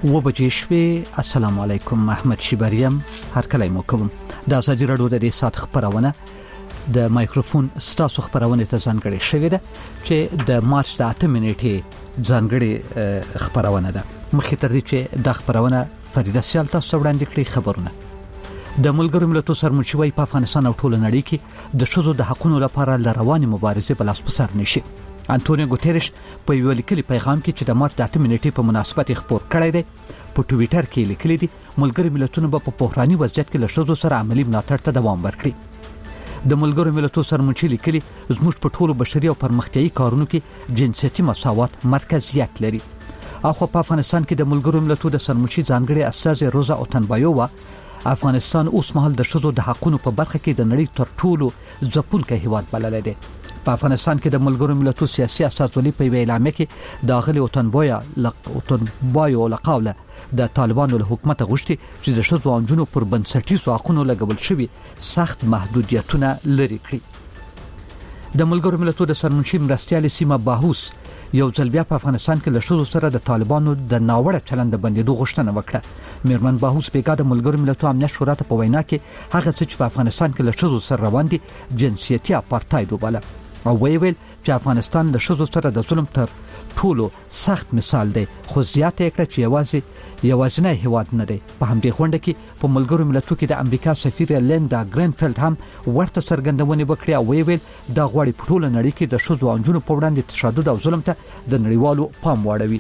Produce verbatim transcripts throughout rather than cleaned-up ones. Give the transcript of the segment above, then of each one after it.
و بجې شپې. السلام علیکم. محمد شیبریم هر کله مو کوم. د ازادي رادیو د دې سات خبرونه د مایکروفون ستاسو خبرونه ته ځانګړې شوې ده چې د مارچ د اته منېټې ځانګړې خبرونه ده. مخکې تر دې چې د خبرونه فریده سیال تاسو وړاندې کړې خبرونه د ملګرو ملتونو سرمنشي په افغانستان او ټول نړۍ کې د شذو د حقوقو لپاره لروانې مبارزې بل اس پسر نشي. انټونیو ګوتریش په یو لیکلي پیغام کې چې د مارچ د اته منېټې په مناسبت خبر کړی دی په ټوئیټر کې لیکلي دي ملګرو ملتونو په بحراني وضعیت کې له شذو سره عملی ملاتړ ته دوام ورکړي. د ملګرو ملتونو سرمنشي لیکلي زموږ په ټولو بشري او پرمختیایي کارونو کې جنسيتي مساوات مرکزیت لري. اخو په افغانستان کې د ملګرو ملتونو د سرمنشي ځانګړي استاذ روزا اوتنبایووا افغانستان اوس مهال د شذو د حقوقو په برخه کې د نړۍ تر ټولو ځپونکي هیواد بلل دی. په افغانستان کې د ملګرو ملتونو سیاسي استازولي په اعلامیه کې د اغلی اوتنبایا اوتنبایو لقاوله د طالبانو له حکومت غوښتي چې د شذو او جنونو پر بنسټیزو حقوقو لګول شوی سخت محدودیتونه لري کړي. د ملګرو ملتونو د سرمنشي مرستيال سیمه باهوس یو ځل بیا په افغانستان کې له شذو سره د طالبانو د ناوړه چلند بندیدو غوښتنه وکړه. میرمن باهوس بیګا د ملګرو ملتونو امنیت شورا ته په وینا کې هغه څه چې په افغانستان کې له شذو سره روان دي جنسيتي اپارټاید وباله او ویل چې افغانستان له شذو سره د ظلم تر ټولو سخت مثال دی. خو زیاته کړه چې یوازې یوازینی هیواد نه دی. په همدې غونډه کې په ملګرو ملتونو کې د امریکا سفیر لیندا ګرینفیلد هم ورته څرګندونه وکړه او ویل د غوړې په ټوله نړۍ کې د شذو او جنونو په وړاندې تشدد او ظلم ته د نړیوالو پام واړوي.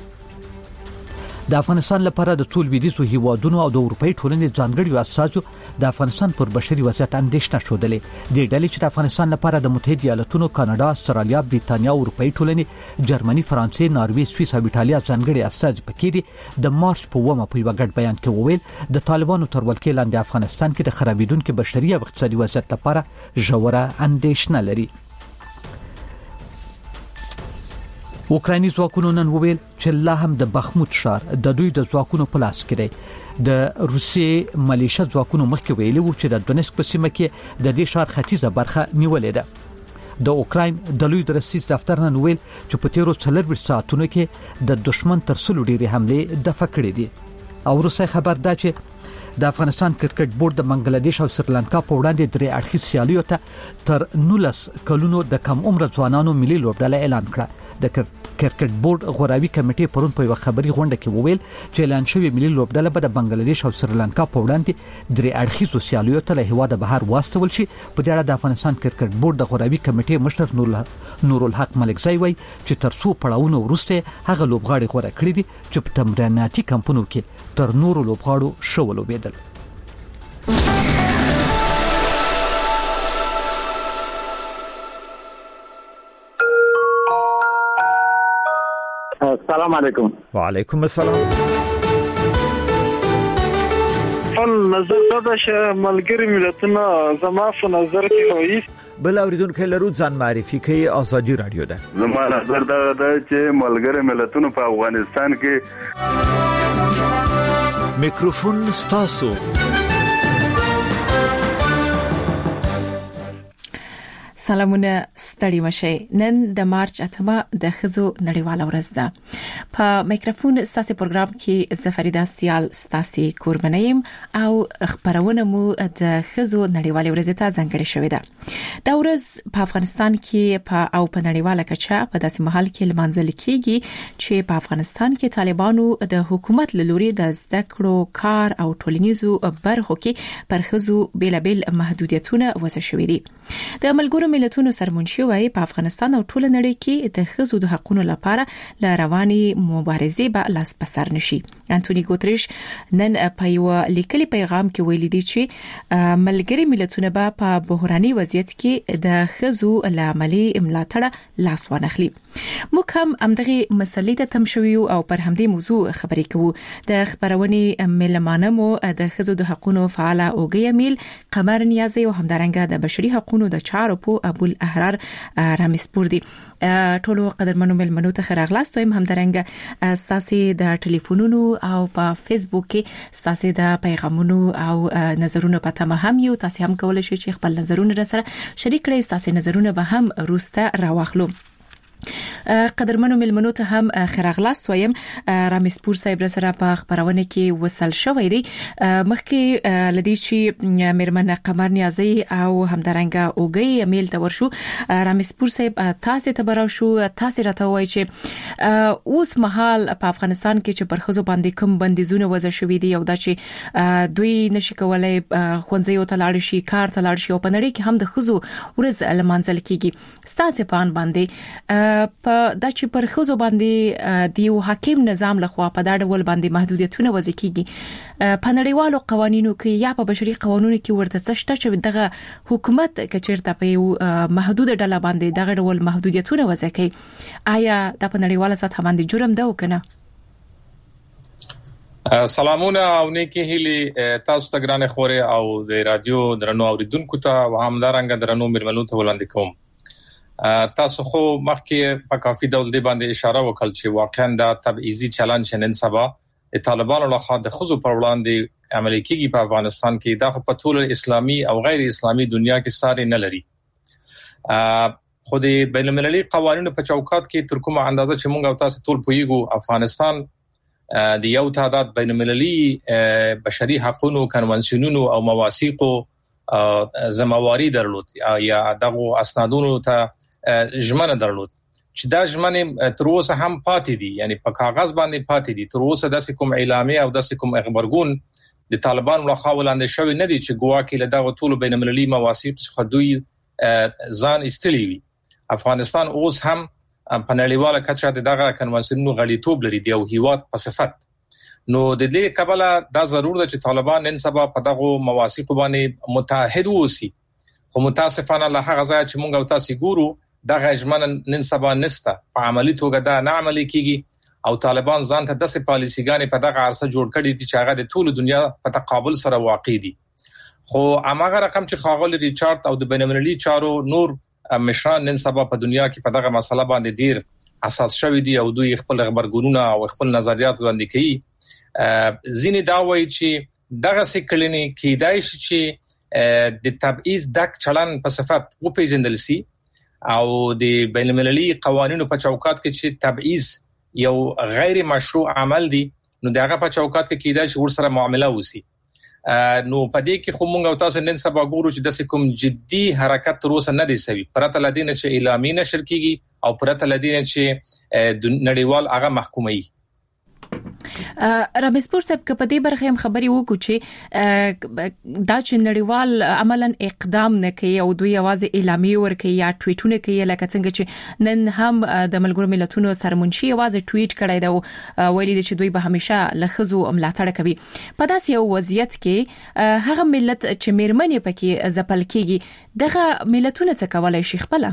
د افغانستان لپاره د ټول ویدیسو هیوادونو او د اروپאי ټولنې ځانګړي اساسو د افغانستان پر بشري وضعیت اندېښنه شودلې. د ډلې چې د افغانستان لپاره د متحده ایالاتونو، کاناډا، استرالیا، بریتانیا او اروپאי ټولنې، جرمني، فرانسې، ناروې، سویس او ایټالیا ځانګړي اساس پکې دي. د مارچ په ومه په یو غټ بیان کې وویل د طالبانو تر ولکې لاندې افغانستان کې د خرابېدونکو بشري او اقتصادي وضعیت لپاره ژوره اندېښنه لري. اوکرایني ځواکونو نن وویل چې لا هم د بخموت ښار د دوی د ځواکونو په لاس کې دی. د روسي ملیشه ځواکونو مخکې ویلي وو چې د دونیسک په سیمه کې د دې ښار ختیځه برخه نیولې ده. د اوکراین د لوی درسي دفتر نن ویل چې په تیرو څلور ساعتونو کې د دشمن تر څلو ډېرې حمله دفع کړې دي. او روسي خبر دا چې د افغانستان کرکټ بورډ د بنگلاديش او سریلانکا په وړاندې درې اړخیز سیالیو ته تر نولس کلونو د کم عمر ځوانانو ملي لوبډله اعلان کړه. د کرکټ بورډ غوراوي کمیټې پرون په یو خبري غونډه کې وویل چې اعلان شوی ملي لوبډله به د بنگلاديش او سریلانکا په وړاندې درې اړخیز سیالیو ته له هواده بهر واستول شي. په دې اړه د افغانستان کرکټ بورډ د غوراوي کمیټې مشر نور الحق ملکزی وایي چې تر څو پړاوونه ورسته هغه لوبغاړي غوړه کړی دي چې په تمریناتي کمپونو کې تر نورو لوبغاړو شول وبېدل. السلام علیکم. وعلیکم السلام. فن نظر دا چې ملګری ملتونه زما په نظر کې وایي بل اوریدونکو لرو ځان معرفي کوي. ازادي رادیو ده. زما نظر دا ده چې ملګری ملتونه په افغانستان کې میکروفون ستاسو. سلامونه ستړي مشه. نن د مارچ اتمه د خزو نړیواله ورځ ده. په میکروفون ستاسو پروګرام کې زفریده سیال ستاسو کوربنیم او خبرونه مو د خزو نړیواله ورځ ته ځانګړې شوې ده. دا ورځ په افغانستان کې په او په نړیواله کچه په داسې محل کې لمانځل کیږي چې په افغانستان کې طالبانو د حکومت له لوري د زده کړو، کار او ټولنیزو برخو کې پر خزو بیلابل محدودیتونه وضع شوې دي. د ملګرو ملتونو سرمنشي وايي په افغانستان او ټول نړۍ کې د خزو د حقوقو لپاره ل رواني مبارزې به لاس پسر نشي. انټونی ګوتریش نن په یو لیکلي پیغام کې ویلي دی چې ملګری ملتونه به په بحراني وضعیت کې د خزو لاملي ملاتړ لاس ونخلي. موږ هم همدغه مسلې ته تم شویو او پر همدې موضوع خبرې کوو. د خبرونې ملمانه مو د خزو د حقوقو فعال اوګي امیل قمر نیازي او همدارنګه د بشري حقوقو د چارو په ابو الاحرار رامسپور دي. ټولو قدرمنو ملمنو ته خراغلاست او همدارنګه ستاسو د ټلیفونونو او په فیسبوک کې ستاسو د پیغامونو او نظرونو په تمه هم یو. تاسو هم کولای شئ چې خپل نظرونه را سره شریک کړئ. ستاسو نظرونه به هم روسته راوخلو. قدرمنو ملمنو ته هم خراغلاست وایم رامز پور صاحب سره په خبرونه کې وصل شوې دي مخکې لدی چې مرمن قمر نیازی او همدارنګه اوګي میل ته ورشو رامز پور صاحب تاسو ته برو شو تاسو راته وای چې اوس مهال په افغانستان کې چې پرخصو باندې کوم بندیزونه وځ شوې دي او دا چې دوی نشي کولای خونځي او تلاړ شي کار تلاړ شي او په نړۍ کې هم د خزو ورځ لمانځل کیږي ستاسو په ان باندې په د چې پر خوځو باندې د یو حاکم نظام لخوا په دا ډول باندې محدودیتونه وځي کیږي په نړیوالو قوانینو کې یا په بشري قوانینو کې ورته څه شته چې دغه حکومت کچیرته په یو محدود ډله باندې دغه ډول محدودیتونه وځي کوي آیا د په نړیواله سطح باندې جرم ده وکنه؟ سلامونه او نیکی هیلي تاسو ته ګرانه خوره او د رادیو درنو اوریدونکو ته همدارنګه درنو مرمنو ته وړاندې کوم. تاسو خو مخکې په کافي ډول دی باندې اشاره وکړل چې واقعا دا تبعیضي چلن نن سبا د طالبانو لخوا د خزو پر وړاندې عملي کیږي په افغانستان کې دا په ټول اسلامي او غیر اسلامي دنیا کې ساري نه لري. خو د بین المللي قوانینو په چوکاټ کې تر کومه اندازه چې موږ او تاسو ټول پوهیږو افغانستان د یو تعداد بین المللي بشري حقوقو کنوانسیونونو او مواثیقو زمواري درلود یا دغه اسنادونو ته ژمنه درلود چې دا ژمنه تر اوسه هم پاتې دي یعنی په کاغذ باندې پاتې دي تر اوسه د کوم اعلامیه او د کوم خبرګون د طالبانو لخوا وړاندې شوی نه دي چې ګواکې له دغه ټولو بین المللي مواثیق څخه دوی ځان استلی وي. افغانستان اوس هم په نړیواله کچه دغه کنوانسیونونو غړیتوب لري دی او هیواد په صفت نو د دې قبله دا ضرور ده چې طالبان نن سبا په دغه مواثیق باندې متحد وسی خو متاسفانه له هغه ځای چې موږ او تاسو ګورو دغه ژمنه نن سبا نسته په عملی توګه دا نه عملي کیږي او طالبان ځان ته داسې پالیسيګانې په دغه عرصه جوړ کړي دي چې هغه د ټول دنیا په تقابل سره واقع دي. خو هغه رقم چې خاغل ریچارډ او د بین المللي چارو نور مشران نن سبا په دنیا کې په دغه مسله باندې ډیر اساس شوی دي او دوی خپل خبرګونونه او خپل نظریات وړاندې کوي. ځینې دا وایي چې دغه سکلنی کیدای شي چې د تبعیض دک چلن په صفت او پیژندل سي او د بین المللي قوانینو په چوکاټ کې چې تبعیض یو غیر مشروع عمل دی نو دغه په چوکاټ کې کیدای شي ورسره معامله وسی. نو په دې کې خو موږ او تاسو نن سبا ګورو چې د کوم جدي حرکت تر اوسه نه دی سوي پرته لدینه چې اعلامیه نشر کیږي او پرته لدینه چې نړیوال هغه محکومي. رامز پور صاحب په دې برخه هم خبري وکړو چې دا چې نړیوال عملاً اقدام نه کوي او دوی आवाज اعلامیه ورکوي یا ټویټونه کوي لکه څنګه چې نن هم د ملګرو ملتونو سرمنشي आवाज ټویټ کړی دا ویلي دي چې دوی به همیشه لخذو ملاتړ کوي. په داسې یو وضعیت کې هغه ملت چې میرمنې پکې ځپل کیږي دغه ملتونه څه کولای شي خپل؟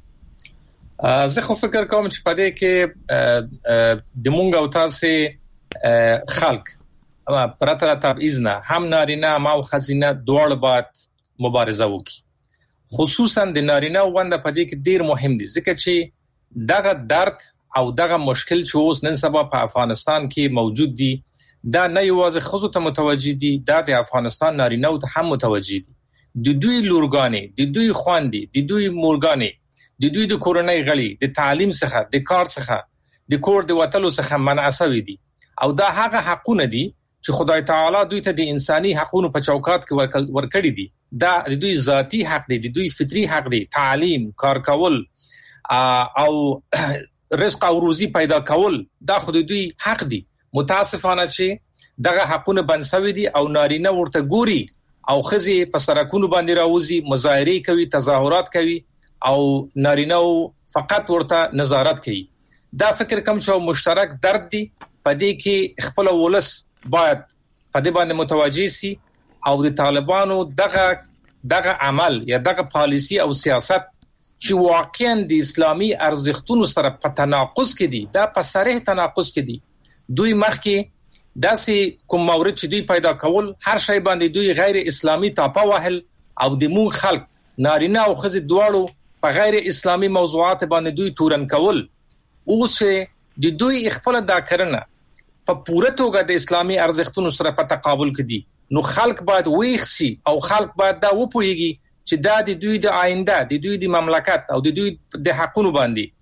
زه خو فکر کوم چې په دې کې د مونږ او تاسو خلق پرته تبعیض نه هم نارینه او ښځینه دواړه باید مبارزه وکړي. خصوصا د نارینه وند په دې کې ډیر مهم دي ځکه چې دغه درد او دغه مشکل چې اوس نن سبا په افغانستان کې موجود دي دا نه یوازې خزو ته متوجي دي دا د افغانستان نارینه ته هم متوجي دي. د دوی لورګانې د دوی خواندې د دوی مورګانې د دوی د کورنۍ غړي د تعلیم څخه د کار څخه د کور د وټلو څخه منع شوی دي او دا هغه حقونه دي چې خدای تعالی دوی ته د انساني حقوقو په چوکاټ کې ورکړي دي. دا د دوی ذاتی حق دي د دوی فطری حق دي تعلیم کار کول او رزق او روزي پیدا کول دا خو د دوی حق دي. متاسفانه چې دغه حقونه بنسوي دي او نارینه ورته ګوري او خزي په سرکونو باندې راوځي مظاهره کوي تظاهرات کوي او نارینه فقط ورته نظارت کوي. دا فکر کوم چې مشترک درد دی په دې کې خپل ولس باید په دې باندې متوجي سي او د طالبانو دغه دغه عمل یا دغه پالیسی او سیاست چې واقعا د اسلامي ارزښتونو سره په تناقض کې دي دا په صریح تناقض کې دي. دوی مخکې داسې کوم مورد چې دوی پیدا کول هر شی باندې دوی غیر اسلامي تاپا وهل او د مون خلق نارینه او خزي دواړو په غیر اسلامي موضوعات باندې دوی تورن کول. اوس د دوی خپل دا کړنه په پوره توګه د اسلامي ارزښتونو سره په تقابل کې دي نو خلک باید ویښ شي او خلک باید دا وپوهیږي چې دا د دوی د آینده د دوی د مملکت او د دوی د حقوقو باندې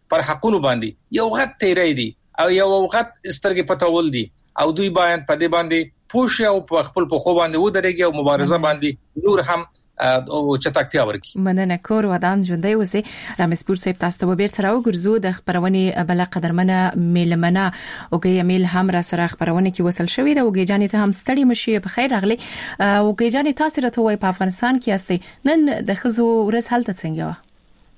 پر حقونو باندې یو غټ تیری دی او یو غټ سترګې پټول دي او دوی باید په دې باندې پوښ او په خپل په خو باندې ودرېږي او مبارزه باندې نور هم او چټکتیا ورکړي. مننه کور ودان ژوندۍ اوسئ. رامسپور صاحب تاسو ته بیرته راوګرځو د خبرونې بل قدرمنه میلمنه اوګي میل هم را سره خبرونه کې وصل شوې ده. اوګي جانې ته هم ستړي مشي په خیر راغلي. اوګي جانې تاسو راته وای په افغانستان کې یاستئ نن د خزو ورځ حالت څنګه و؟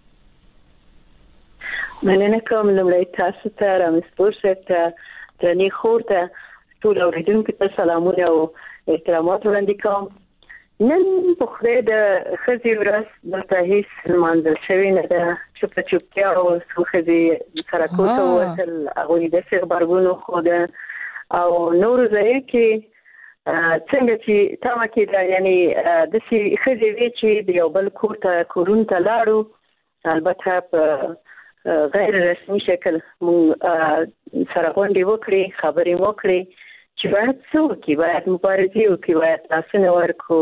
مننه کوم لمړی تاسو ته رامسپور صاحب ته درنې خور ته ټول اوریدونکو ته سلامونه او احترامات وړاندې کوم. نن په خله د خزي ورځ د تهیس منځل شوی نه ده چې په چوپتیا او سوخزي سره کوته وصل هغه د خبرونو خو ده او نور ځای کې څنګه چې تاسو کې دا یعنی د سي خزي وی چې د یو بل کوټه کورون ته لاړو البته په غیر رسمي شکل مون سره غونډه وکړي خبرې وکړي چې باید څوک باید مبارزه وکړي باید تاسو ورکو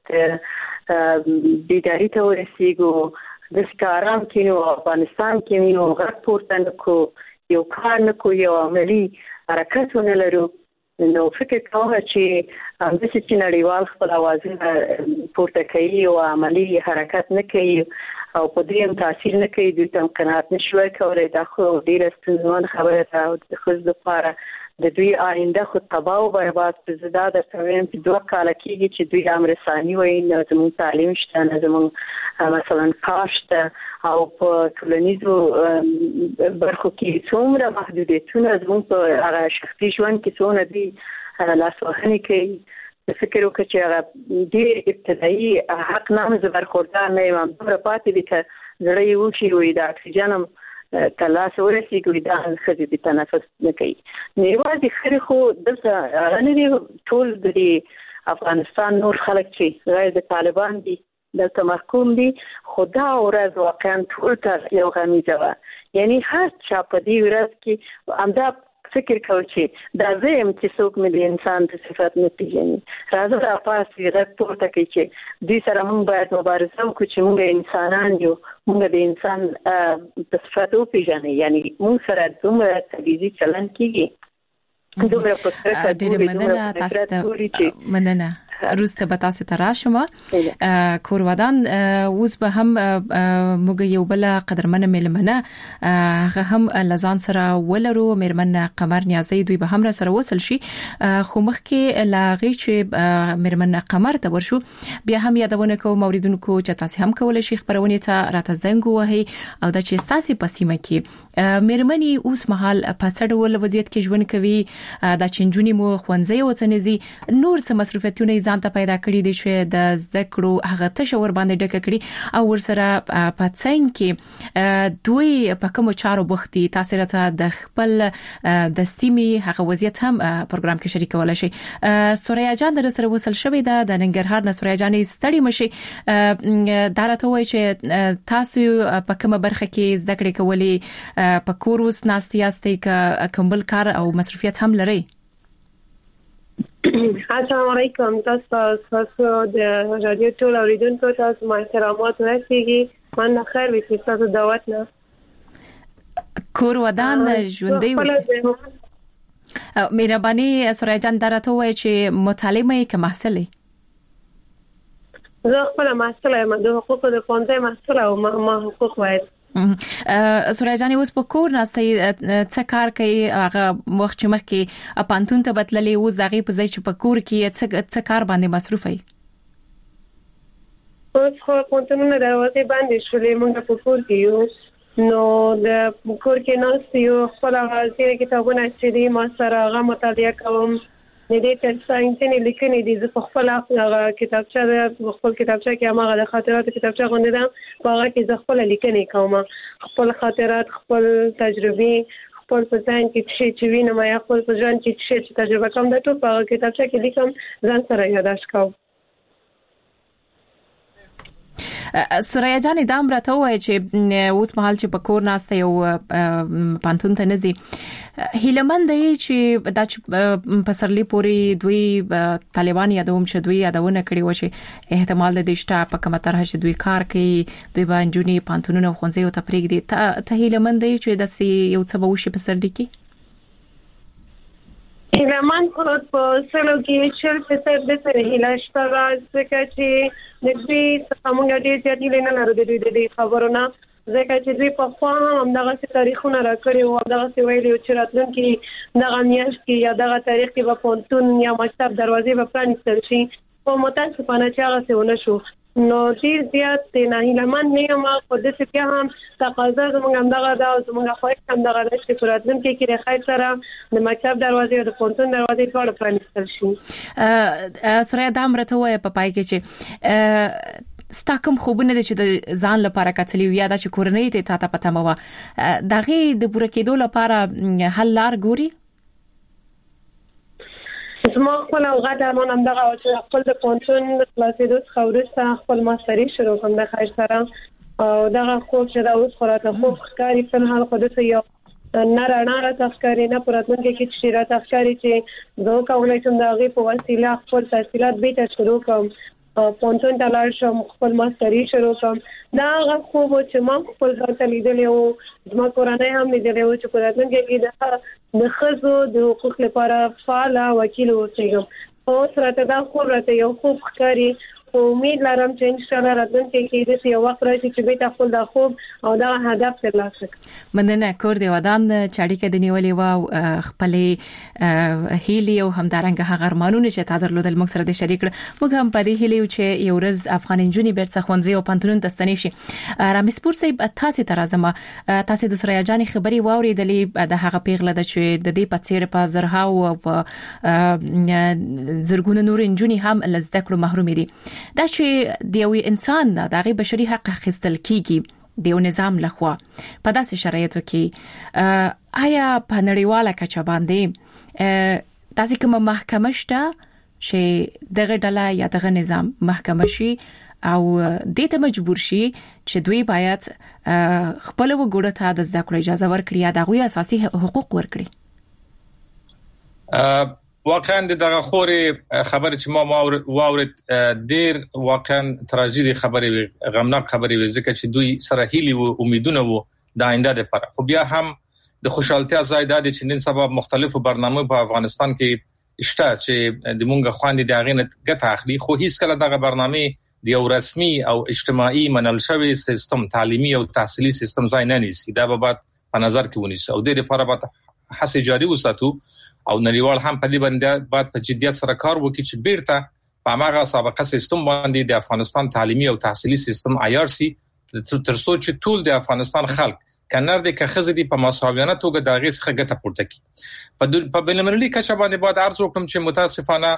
باید بیداری ته ورسیږو د ستارام کې نو افغانستان کې نو غږ پورته نکو یو کار نکو یو عملی حرکت ونلرو نو فکر کوم چې هم د چې نړیوال خپل اوازونه پورته کوي او عملی حرکت نه کوي او په دې هم تاثیر نه کوي دوی تم قناعت نشوي کولای دا خو ډیره ستونزمن خبره ده او د خزو لپاره د دوی آینده خو تباہ او برباد په زړه د تویم په دوه کال کېږي چې دوی امر ثاني وایي نو زموږ تعلیم شته نه زموږ مثلا کاشت او په ټولنیزو برخو کې څومره محدودیتونه زموږ په هغه شخصي ژوند کې څونه دي لاسوهنه کوي فکر وکړه چې هغه ډېر ابتدایي حق نام زبرخوردار نه یم دومره پاتې دي چې زړه یې وشي وي د اکسیجن تلاش ورسیږي دا خزي د تنفس نه کوي نیوازي خري خو دلته غنري ټول د افغانستان نور خلک چې غیر د طالبان دي دلته محکوم دي خدا ورځ واقعا ټول تر یو غمیزه یعنی هر چا په دې ورځ کې امدا فکر کوي چې دا زم چې څوک مې د انسان د صفات نه پیژني راځه د افاسي رات پورته کوي چې دې سره موږ باید مبارزه وکړو چې موږ انسانان یو موږ د انسان د صفاتو پیژني یعنی موږ سره دومره تبعیضي چلن کیږي دومره په څه ډېر مننه تاسو ته مننه روسته به تاسو ته راشم کور ودان اوس به هم موږ یو بل قدرمنه ملمنه هغه هم لزان سره ولرو مېرمن قمر نیازي دوی به هم سره وصل شي خو مخکې لاغي چې مېرمن قمر ته ورشو بیا هم یادونه کوم اوریدونکو چې تاسو هم کولای شي خبرونه ته راته زنګ وهي او د چې تاسو پسیمه کې مېرمنې اوس مهال په څډول وضعیت کې ژوند کوي د چنجونی مو خوندزي وتنزي نور څه مصرفیتونه ځان ته پیدا کړی دي چې د زده کړو هغه تشور باندې ډکه کړی او ورسره په څنګه کې دوی په کوم چارو بوختي تاسو راته د خپل د سیمې هغه وضعیت هم پروګرام کې شریکول شي. سوریا جان در سره وصل شوې ده د ننګرهار نه. سوریا جان ستړي مشي دا راته وایي چې تاسو په کومه برخه کې زده کړې کولې په کورس ناستیاستي ک کومبل کار او مصرفیت هم لري. السلام علیکم تاسو تاسو د رادیو ټول اوریدونکو تاسو ما احترامات ورسیږي من خیر وي تاسو دعوت نه کور ودان ژوندۍ اوسئ. مهرباني سوریا جان درته وایي چې مطالعه کې محصلې زه خپل محصله یم د حقوقو د پوهنځي محصله او ما حقوق وایم. سوریا جان اوس په کور ناستي څه کار کوي هغه وخت چې مخکې پانتون ته بدللې اوس دغه په ځای چې په کور کې څه څه کار باندې مصروف وي؟ اوس خو پانتونونه دروازه باندې شولې موږ په کور کې یو نو د کور کې ناست یو خپل هغه کتابونه چې دي ما سره هغه مطالعه کوم د دې ترڅنګ چې لیکنې دي زه په خپل هغه کتابچه د خپل کتابچه کې هغه د خاطرات کتابچه غونډه ده په هغه کې زه خپل لیکنې کوم خپل خاطرات خپل تجربې خپل په ځان کې چې وینم یا خپل په ځان کې چې تجربه کوم د ټول په هغه کتابچه کې لیکم ځان سره یاداښت کوم. سوریا جان دا امرته وای چې اوس مهال چې په کور ناسته یو پانتون ته نزي هیلمند دی چې د پسرلی پوری دوی طالبان یادوم چې دوی یادونه کړی و چې احتمال د دشته په کومه طرح چې دوی کار کوي دوی باندې پانتونونه خونځي او تفریق دي ته هیلمند دی چې د سی یو څه به وشي په سر دي کې هیلمند په سلو کې شل فیصد د سره هیلاشته راځي چې د دې څخه ډېر زیات نه لرو د دې خبرونه ځکه چې دوی په خوا هم دغه تاریخونه راکړي او دغه ویلي چې راتلونکي دغه میاشت کې یا دغه تاریخ کې په پونتون یا مکتب دروازې په پرانیستل شي او متاسفانه چې هغه څه ونه شو نو ډیر زیات نه هیلمن نه ما په دې کې هم تقاضا زموږ هم دغه دا زموږ خو هم دغه چې فرادن کې کې خیر سره د مکتب دروازې او د پونتون دروازې ټول پرانیستل شي سره د امرته وای په پای کې چې ستاکم خوبونه چې د ځان لپاره کتلی یا د کورنۍ ته تا ته پته مو دغه د پوره کېدو لپاره حل لار ګوري زما خپل اوغه درمان هم دغه چې خپل د پونتون خلاصېدو څخه وروسته خپل ماستري شروع کوم د خیر سره او دغه خوب چې دا اوس خراته خوب ښکاری په حال خو د یو نه رانا را تخکاری نه پراتون کې چې را تخکاری چې زه کولای شم دغه په وسیله خپل تحصیلات به ته شروع کوم پونتون د لار شم خپل ماستري شروع کوم دا هغه خوب چې ما خپل ځان لیدل او زما کورنۍ هم لیدل او چې پراتون کې د خزو د حقوق لپاره فعال وکیل اوسېږم او سره دا خوب راته یو خوب ښکاری امید لرم چې ان شاء الله راتلونکي کې د یو وخت راشي چې به تاسو د خوب او دا هدف ترلاسه کړئ مننه کور دی ودان چاړي کې د نیولې و خپل هیلی او همدارنګه هغه ارمانونه چې تاسو درلودل موږ سره د شریک موږ هم په دې هیلی چې یو ورځ افغان انجونی بیرته خونځي او پانتون تستنی شي رامیسپور صاحب تاسو ته راځم تاسو د سوریا جان خبري واوریدلې د هغه پیغله د چې د دې په څیر په زرهاو او زرګونه نور انجونی هم لزده کړو محروم دي دا چې د یو انسان د هغه بشري حق اخیستل کیږي د یو نظام لخوا په داسې شرایطو کې آیا په نړیواله کچه باندې تاسو کومه محکمه شته چې دغه ډله یا دغه نظام محکمه شي او د ته مجبور شي چې دوی باید خپل وګړو ته د زده کړې اجازه ورکړي یا دغه اساسي حقوق ورکړي واقعا دغه خوري خبر چې ما واورید ډیر واقعا تراژیدي خبري غمناک خبري ځکه چې دوی سره هیلي او امیدونه وو د آینده لپاره خو بیا هم د خوشحالتیا ځای د دې چې نن سبا مختلفو برنامو په افغانستان کې شته چې د مونږ خواندې د غینت ګټه اخلي خو هیڅ کله دغه برنامه د یو رسمي او اجتماعي منل شوی سیستم تعلیمي او تحصیلي سیستم ځای نه نیسي دا به په نظر کې ونیسي او د دې لپاره به هڅه جاري وساتو او نړیوال هم په دې باندې بعد په جديت سره کار وکړي چې بیرته په هغه سابقه سیستم باندې د افغانستان تعلیمي او تحصیلي سیستم عیار سي ترڅو چې ټول د افغانستان خلک کنار د کخزه دي په مساویانه توګه د غیس خګه ته پورته کی په بینالمللي کچه باندې بعد عرض وکړم چې متاسفانه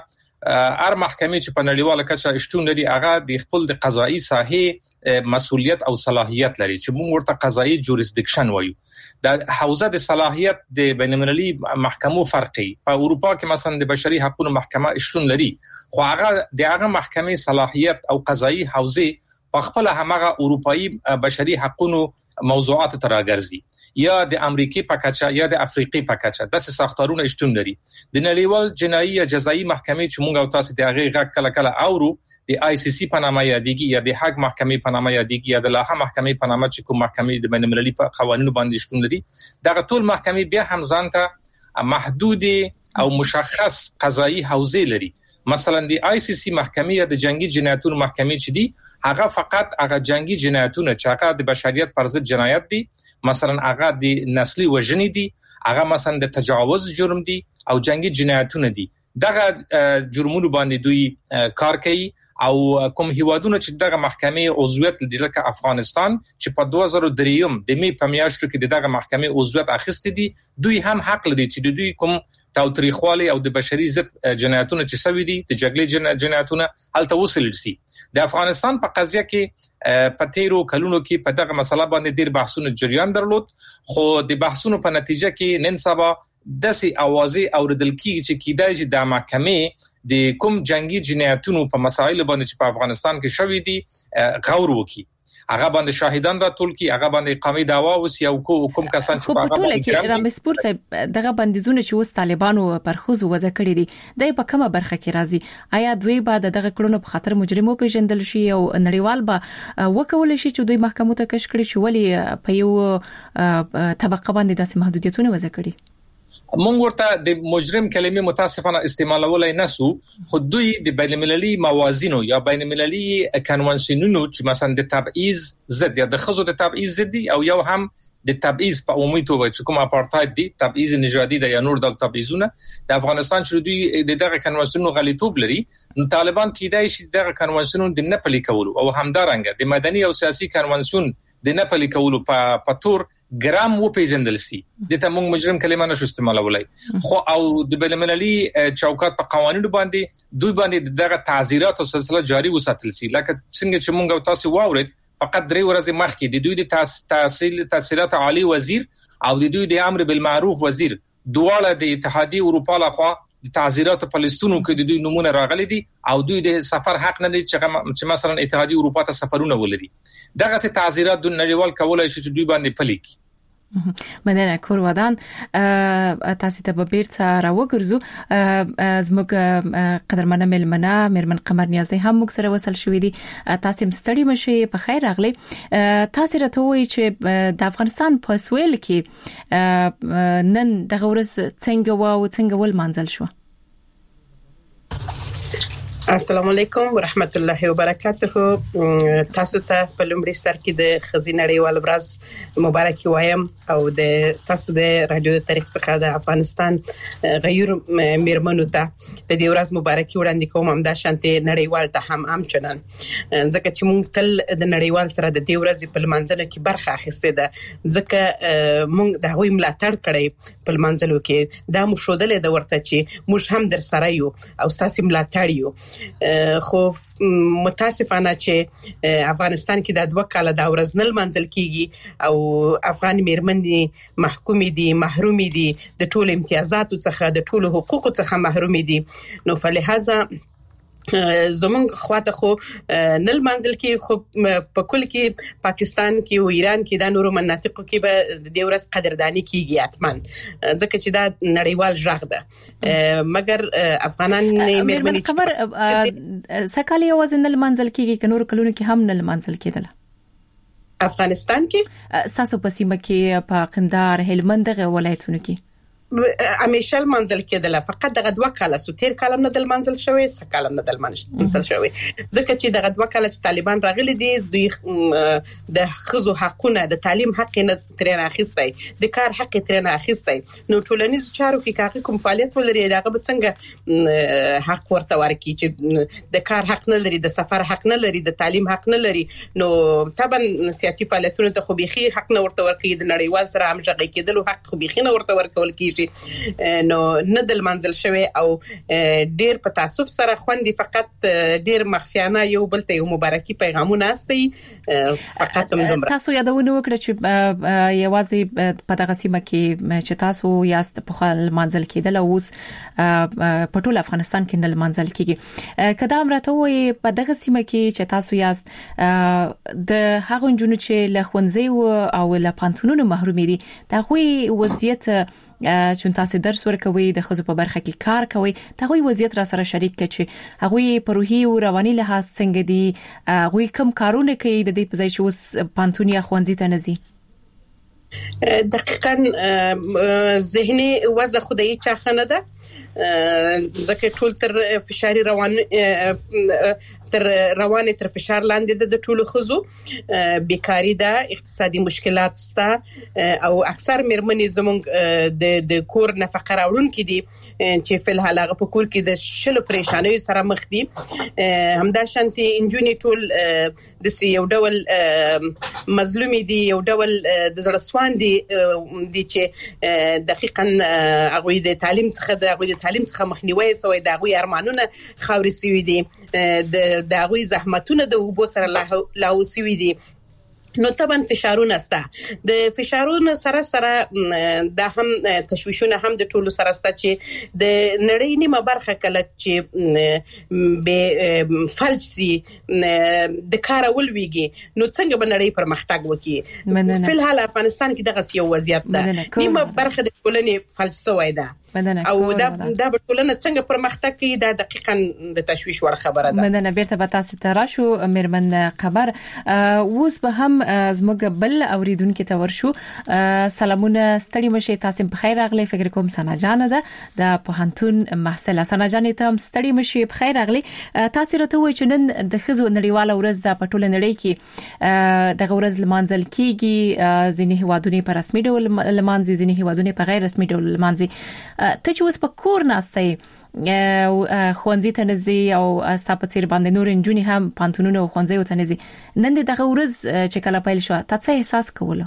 ار محکمې چې په نړیواله کچه شتون لري هغه د خپل د قضایي ساحې مسؤلیت او صلاحیت لري چې موږ ورته قضایي جوریسډکشن وایو د حوزه د صلاحیت د بینالمللي محکمو فرقي په اروپا کې مثلا د بشري حقوقو محکمه شتون لري خو هغه د هغه محکمې صلاحیت او قضایي حوزه په خپل همغه اروپאי بشري حقوقو موضوعات تر راګرځي یا د امریکای په کچه یا د افریقای په کچه د ساختارونه شتون لري د نړیوال جنایي یا جزایي محکمې چې موږ او تاسو د هغه غږ کله کله اورو د آی سی سی په نامه یادېږي یا د حق محکمې په نامه یادېږي یا د لاها محکمې په نامه چې کوم محکمې د بینالمللي په قوانینو باندې شتون لري دغه ټول محکمې بیا هم ځانته محدود او مشخص قضایي حوزه لري مثلا د آی سی سی محکمې یا د جنگي جنایتونو محکمې چې دي هغه فقط هغه جنگي جنایتونه چې هغه د بشریت پر ضد جنایت دي مثلا هغه د نسلي وژنې دي هغه مثلا د تجاوز جرم دي او جنگي جنایتونه دي دغه جرمونو باندې دوی کار کوي او کوم هیوادونه چې دغه محکمې عضویت لري لکه افغانستان چې په دوه زره درې د می په میاشتو کې دغه محکمې عضویت اخیستې دي دوی هم حق لري چې دوی کوم تاوتریخوالي او د بشري ضد جنایتونه چې سوي دي د جګړې جنایتونه هلته وصل شي د افغانستان په قضیه کې په تیرو کلونو کې په دغه مسله باندې ډیر بحثونه جریان درلود خو د بحثونو په نتیجه کې نن سبا داسې اوازې اوریدل کیږي چې کیدای شي د محکمې د کوم جنگي جنایتونو په مسایل باندې چې په افغانستان کې شوې دي غور وکړي، هغه باندې شاهدان را ټول کی، هغه باندې قومي داوا وسی او کوم کسان چې په هغه باندې کې رامسپور صاحب دغه بندیزونه چې وس طالبانو پر خوځ وځ کړی دي د په کومه برخه کې راځي؟ آیا دوی بعد دغه کړونو په خاطر مجرمو پیژندل شي او نړیوال به وکول شي چې دوی محکمو ته کش کړي چې ولی په یو طبقه باندې داسې محدودیتونه وځ کړي؟ مونږ ورته د مجرم کلمې متاسفانه استعمالولای نسو، خو دوی د بین المللي موازینو یا بین المللي کنوانسیونونو چې مثلا د تبعیض ضد یا د خزو د تبعیض ضد او یو هم د تبعیض په عمومي توګه چې کوم اپارټاید دي، تبعیض نژادي د یا نور د تبعیضونه د افغانستان چې دوی دغه کنوانسیونونو غلیطوب لري، نو طالبان کیدای شي دغه کنوانسیونونو د نه پلي کولو او همدارنګه د مدني او سیاسي کنوانسیون د نه پلي کولو په پتور ګرام و پیژندل سي، دته موږ مجرم کلمه نشو استعمالولای. خو او د بین المللي چوکاټ په قوانینو باندې دوی باندې دغه تعزیرات او سلسله جاری وساتل سي، لکه څنګه چې موږ تاسو واورید فقط درې ورځې مخکې د دوی د تحصیل تحصیلات عالی وزیر او د دوی د امر بالمعروف وزیر دواړه د اتحادیه اروپا لخوا د تعزیرات فلسطینو کې د دوی نمونه راغلي دي او دوی د سفر حق نه لري چې مثلا اتحادیه اروپا ته سفرونه ولري. دغه سي تعزیرات د نړیوال کولای شي چې دوی باندې پلي کړي. مننه کور ودان تاسو ته به بیرته راوګرځو. زموږ قدرمنه ملمنه مېرمن قمر نیازی هم موږ سره وصل شوې دي. تاسو مستړي مشي په خیر راغلي. تاسو راته وایي چې د افغانستان په سویل کې نن دغه ورځ څنګه و او څنګه ول منځل شو؟ السلام علیکم ورحمت الله وبرکاته. تاسو ته په لومړي سر کې د خزینړیوال ورځ مبارکي وایم او د تاسو د رادیو تاریخ څخه د افغانستان غیر میرمنو ته د دې ورځ مبارکي وړاندې کوم. هم د شانتي نړیوال ته هم هم چنن ځکه چې موږ تل د نړیوال سره د دې ورځ په منځلو کې برخه اخیسته ده، ځکه موږ د هغوی ملاتړ کړی په منځلو کې دا مو شودلې د ورته چې موږ هم در سره یو او تاسو ملاتړ یو. خو متاسفانه چې افغانستان کې د دوه کاله د ورځ نل منځل کیږي او افغان میرمنې محکوم دي، محروم دي، د ټولو امتیازاتو څخه د ټولو حقوقو څخه محروم دي. نو فلهذا زمونږ خواته خو نل منځل کې خو په کل کې پاکستان کې او ایران کې د نورو مناطقو کې به د دې ورځ قدردانی کیږي اتمن، ځکه چې دا نړیوال ژغ ده. مګر افغانان مېرمنې خبر سکالي اواز نل منځل کیږي که نور کلونو کې هم نل منځل کېدل افغانستان کې تاسو په سیمه کې په قندهار هلمند غو ولایتونو کې امیشل منزل کېدله، فقط دغه دوه کاله سو تیر کالم نه دل منزل شوی س کالم نه دل منزل شوی، ځکه چې دغه دوه کاله چې طالبان راغلي دي دوی د خزو حقونه د تعلیم حق نه ترنه اخیستي، د کار حق ترنه اخیستي. نو ټولنیز چارو کې کاغي کوم فعالیت ولري دغه به څنګه حق ورته ورکړي چې د کار حق نه لري، د سفر حق نه لري، د تعلیم حق نه لري. نو طبعا سیاسي فعالیتونه ته خو بيخي حق نه ورته ورکړي، د نړیوال سره همغږي کېدل حق خو بيخي نه ورته ورکول کیږي. نو ندل منزل شوی او ډیر په تاسف سره خوندي، فقط ډیر مخفیانه یو بل ته یو مبارکي پیغامونه استي. فقط هم دومره تاسو یادونه وکړه چې یوازې په دغه سیمه کې چې تاسو یاست په خپل منزل کېدل اوس په ټول افغانستان کې نل منزل کېږي. کدا امرته وي په دغه سیمه کې چې تاسو یاست د هغو جنونو چې له خوندزي او له پانتونونو محروم دي، دا خو وضعیت چون تاسو درس ورکوي د خزو په برخه کې کار کوي، دا غوي وضعیت را سره شریک کړي چې هغه په روحي او رواني لحاظ څنګه دي، هغه کوم کارونه کوي د دې په ځای چې اوس پانتونیا خوندزي ته نزي. دقیقاً ذهني وضع خدای چا خنه ده، ځکه ټول تر فشاري روان تر روانه تر فشار لاندې د ټولو خزو بیکاری ده، اقتصادي مشکلات ستا او اکثر مېرمنې زمونږ د د کور نفقه راوړونکې دي چې فل حال هغه په کور کې د شلو پریشانیو سره مخ دي. همدا شانتي انجونی ټول د یو ډول مظلومي دي، یو ډول د زړه سوان دي دي چې دقیقاً هغه د تعلیم څخه د هغه د تعلیم څخه مخنیوي سوی، د هغه ارمانونه خاورې سوي دي، د د هغه زحمتونه د وبو سره لاو سوي دي. نو طبعا فشارونه سته د فشارونو سره سره د هم تشویشونه هم د ټولو سره سته چې د نړۍ نیمه برخه کله چې به فلج سي د کار ولويږي نو څنګه به نړۍ پرمختګ وکړي په الحال افغانستان کې دغه یو وضعیت ده نیمه برخه د ټولنې فلج سوی ده او دا دا ټولنه څنګه پرمختګ کوي دا دقیقاً د تشویش ور خبره ده مننه بیرته به تاسو ته راشو میرمن خبر اوس به هم زموږ بل اوریدونکو ته ورشو سلامونه ستړي مشه تاسو په خیر راغلی فکر کوم سنا جان ده د پوهنتون محصله سنا جان ته هم ستړي مشه په خیر راغلی تاسو راته وایئ چې نن د خزو نړیواله ورځ د پټول نړۍ کې د ورځ لمانځل کیږي ځینې هوادونه په رسمي ډول لمانځي ځینې هوادونه په غیر رسمي ډول لمانځي ته چې اوس په کور ناستې خوانځي ته نزي او ستاسو په باندې نور انجونی هم پانتونونه او خوانځي ته نزي نن دغه ورځ چې کله پیل شو تاسو احساس کوله؟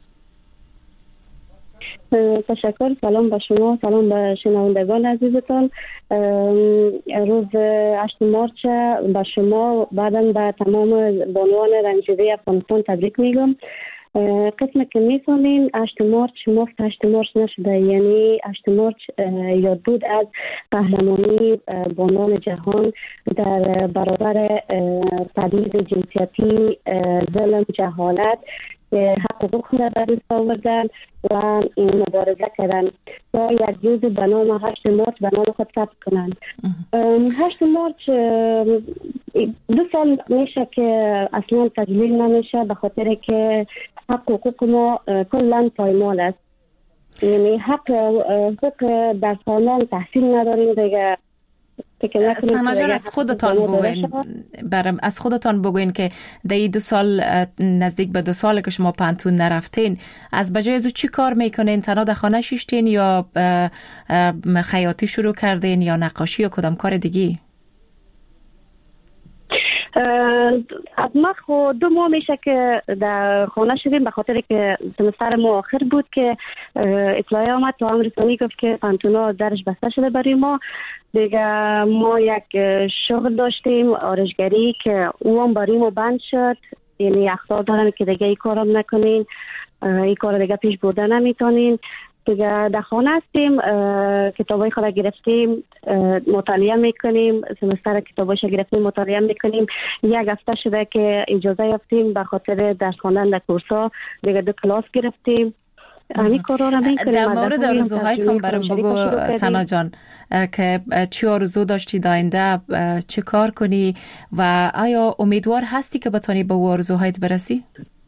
تشکر. سلام به شما، سلام به شنوندگان عزیزتان. روز هشتم مارچ به شما بعداً به تمام بانوان رنجیده افغانستان تبریک میگم. قسم که میفهمین هشتم مارچ مفت هشتم مارچ نشده، یعنی هشتم مارچ یادبود از قهرمانی بانوان جهان در برابر تبعیض جنسیتی، ظلم، جهالت، حقوق خود را به دست آوردن و مبارزه کردن تا یک روز به نام هشت مارچ به نام خود ثبت کنند. هشت مارچ دو سال میشه که اصلا تجلیل نمیشه به خاطر که حق حقوق ما کلا پایمال است. یعنی حق حقوق در سالمان تحصیل نداریم دیگه. سنا جان از خودتان بگوین برام از خودتان بگوین که در این دو سال نزدیک به دو سال که شما پانتون نرفتین از بجای از او چی کار میکنین؟ تنها در خانه شیشتین یا خیاطی شروع کردین یا نقاشی یا کدام کار دیگی؟ از ما خود دو ماه میشه که در خانه شدیم به خاطر که سمستر ما آخر بود که اطلاعی آمد تو هم رسانی گفت که پانتونا درش بسته شده برای ما دیگه. ما یک شغل داشتیم آرایشگری که اون برای ما بند شد، یعنی اخطار دارن که دیگه این کارم نکنین، این کار دیگه پیش برده نمیتونین دیگه. در خانه هستیم، کتابای خود گرفتیم مطالعه میکنیم، سمستر کتابایش گرفتیم مطالعه میکنیم. یک هفته شده که اجازه یافتیم به خاطر درس خواندن در کورس‌ها، دیگه دو کلاس گرفتیم. همین کارا رو میکنیم. در مورد آرزوهایتون برام بگو سنا جان که چی آرزو داشتی داینده چه کار کنی و آیا امیدوار هستی که بتونی به آرزوهایت برسی؟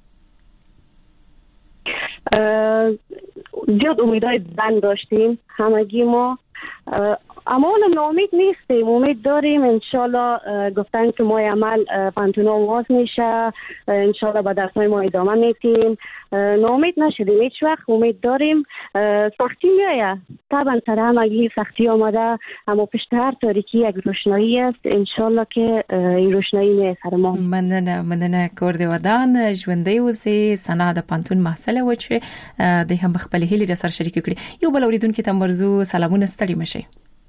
زیاد امیدهای بند داشتیم همگی ما، اما ناامید نیستیم، امید داریم. انشالله گفتن که ما عمل پانتونا آغاز میشه، انشالله با درسای ما ادامه میتیم. ناامید نشدیم هیچ وقت، امید داریم. سختی میایه طبعا سر همگی سختی آمده، اما پشت هر تاریکی یک روشنایی است. انشالله که این روشنایی میایه سر ما. مننه مننه کورد ودان ژوندۍ اوسې سنا د پانتون محصله و چې د هم خپل هیلې را سره شریک کړي. یو بل اوریدونکو ته مرزو سلامونه ستړي مشه.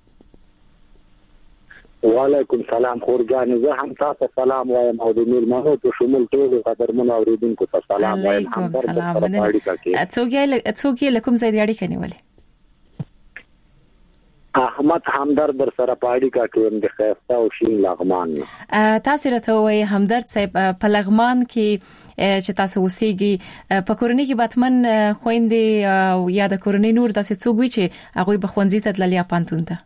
وعلیکم سلام خورجان، زه هم تاسو سلام وایم او د میرمنو په شمول ټول قدرمنو اوریدونکو ته سلام وایم. علیکم سلام. څوک یې څوک یې لکم زید اړیکه نیولې؟ احمد همدرد در سره پاړی کا کې د خیسته او شین لغمان. تاسو راته وایي همدرد صاحب په لغمان کې چې تاسو اوسېږي په کورنۍ کې باتمن خويندې او یا د کورنۍ نور داسې څوک وي چې هغه به خوندې ته تللی پانتون ته؟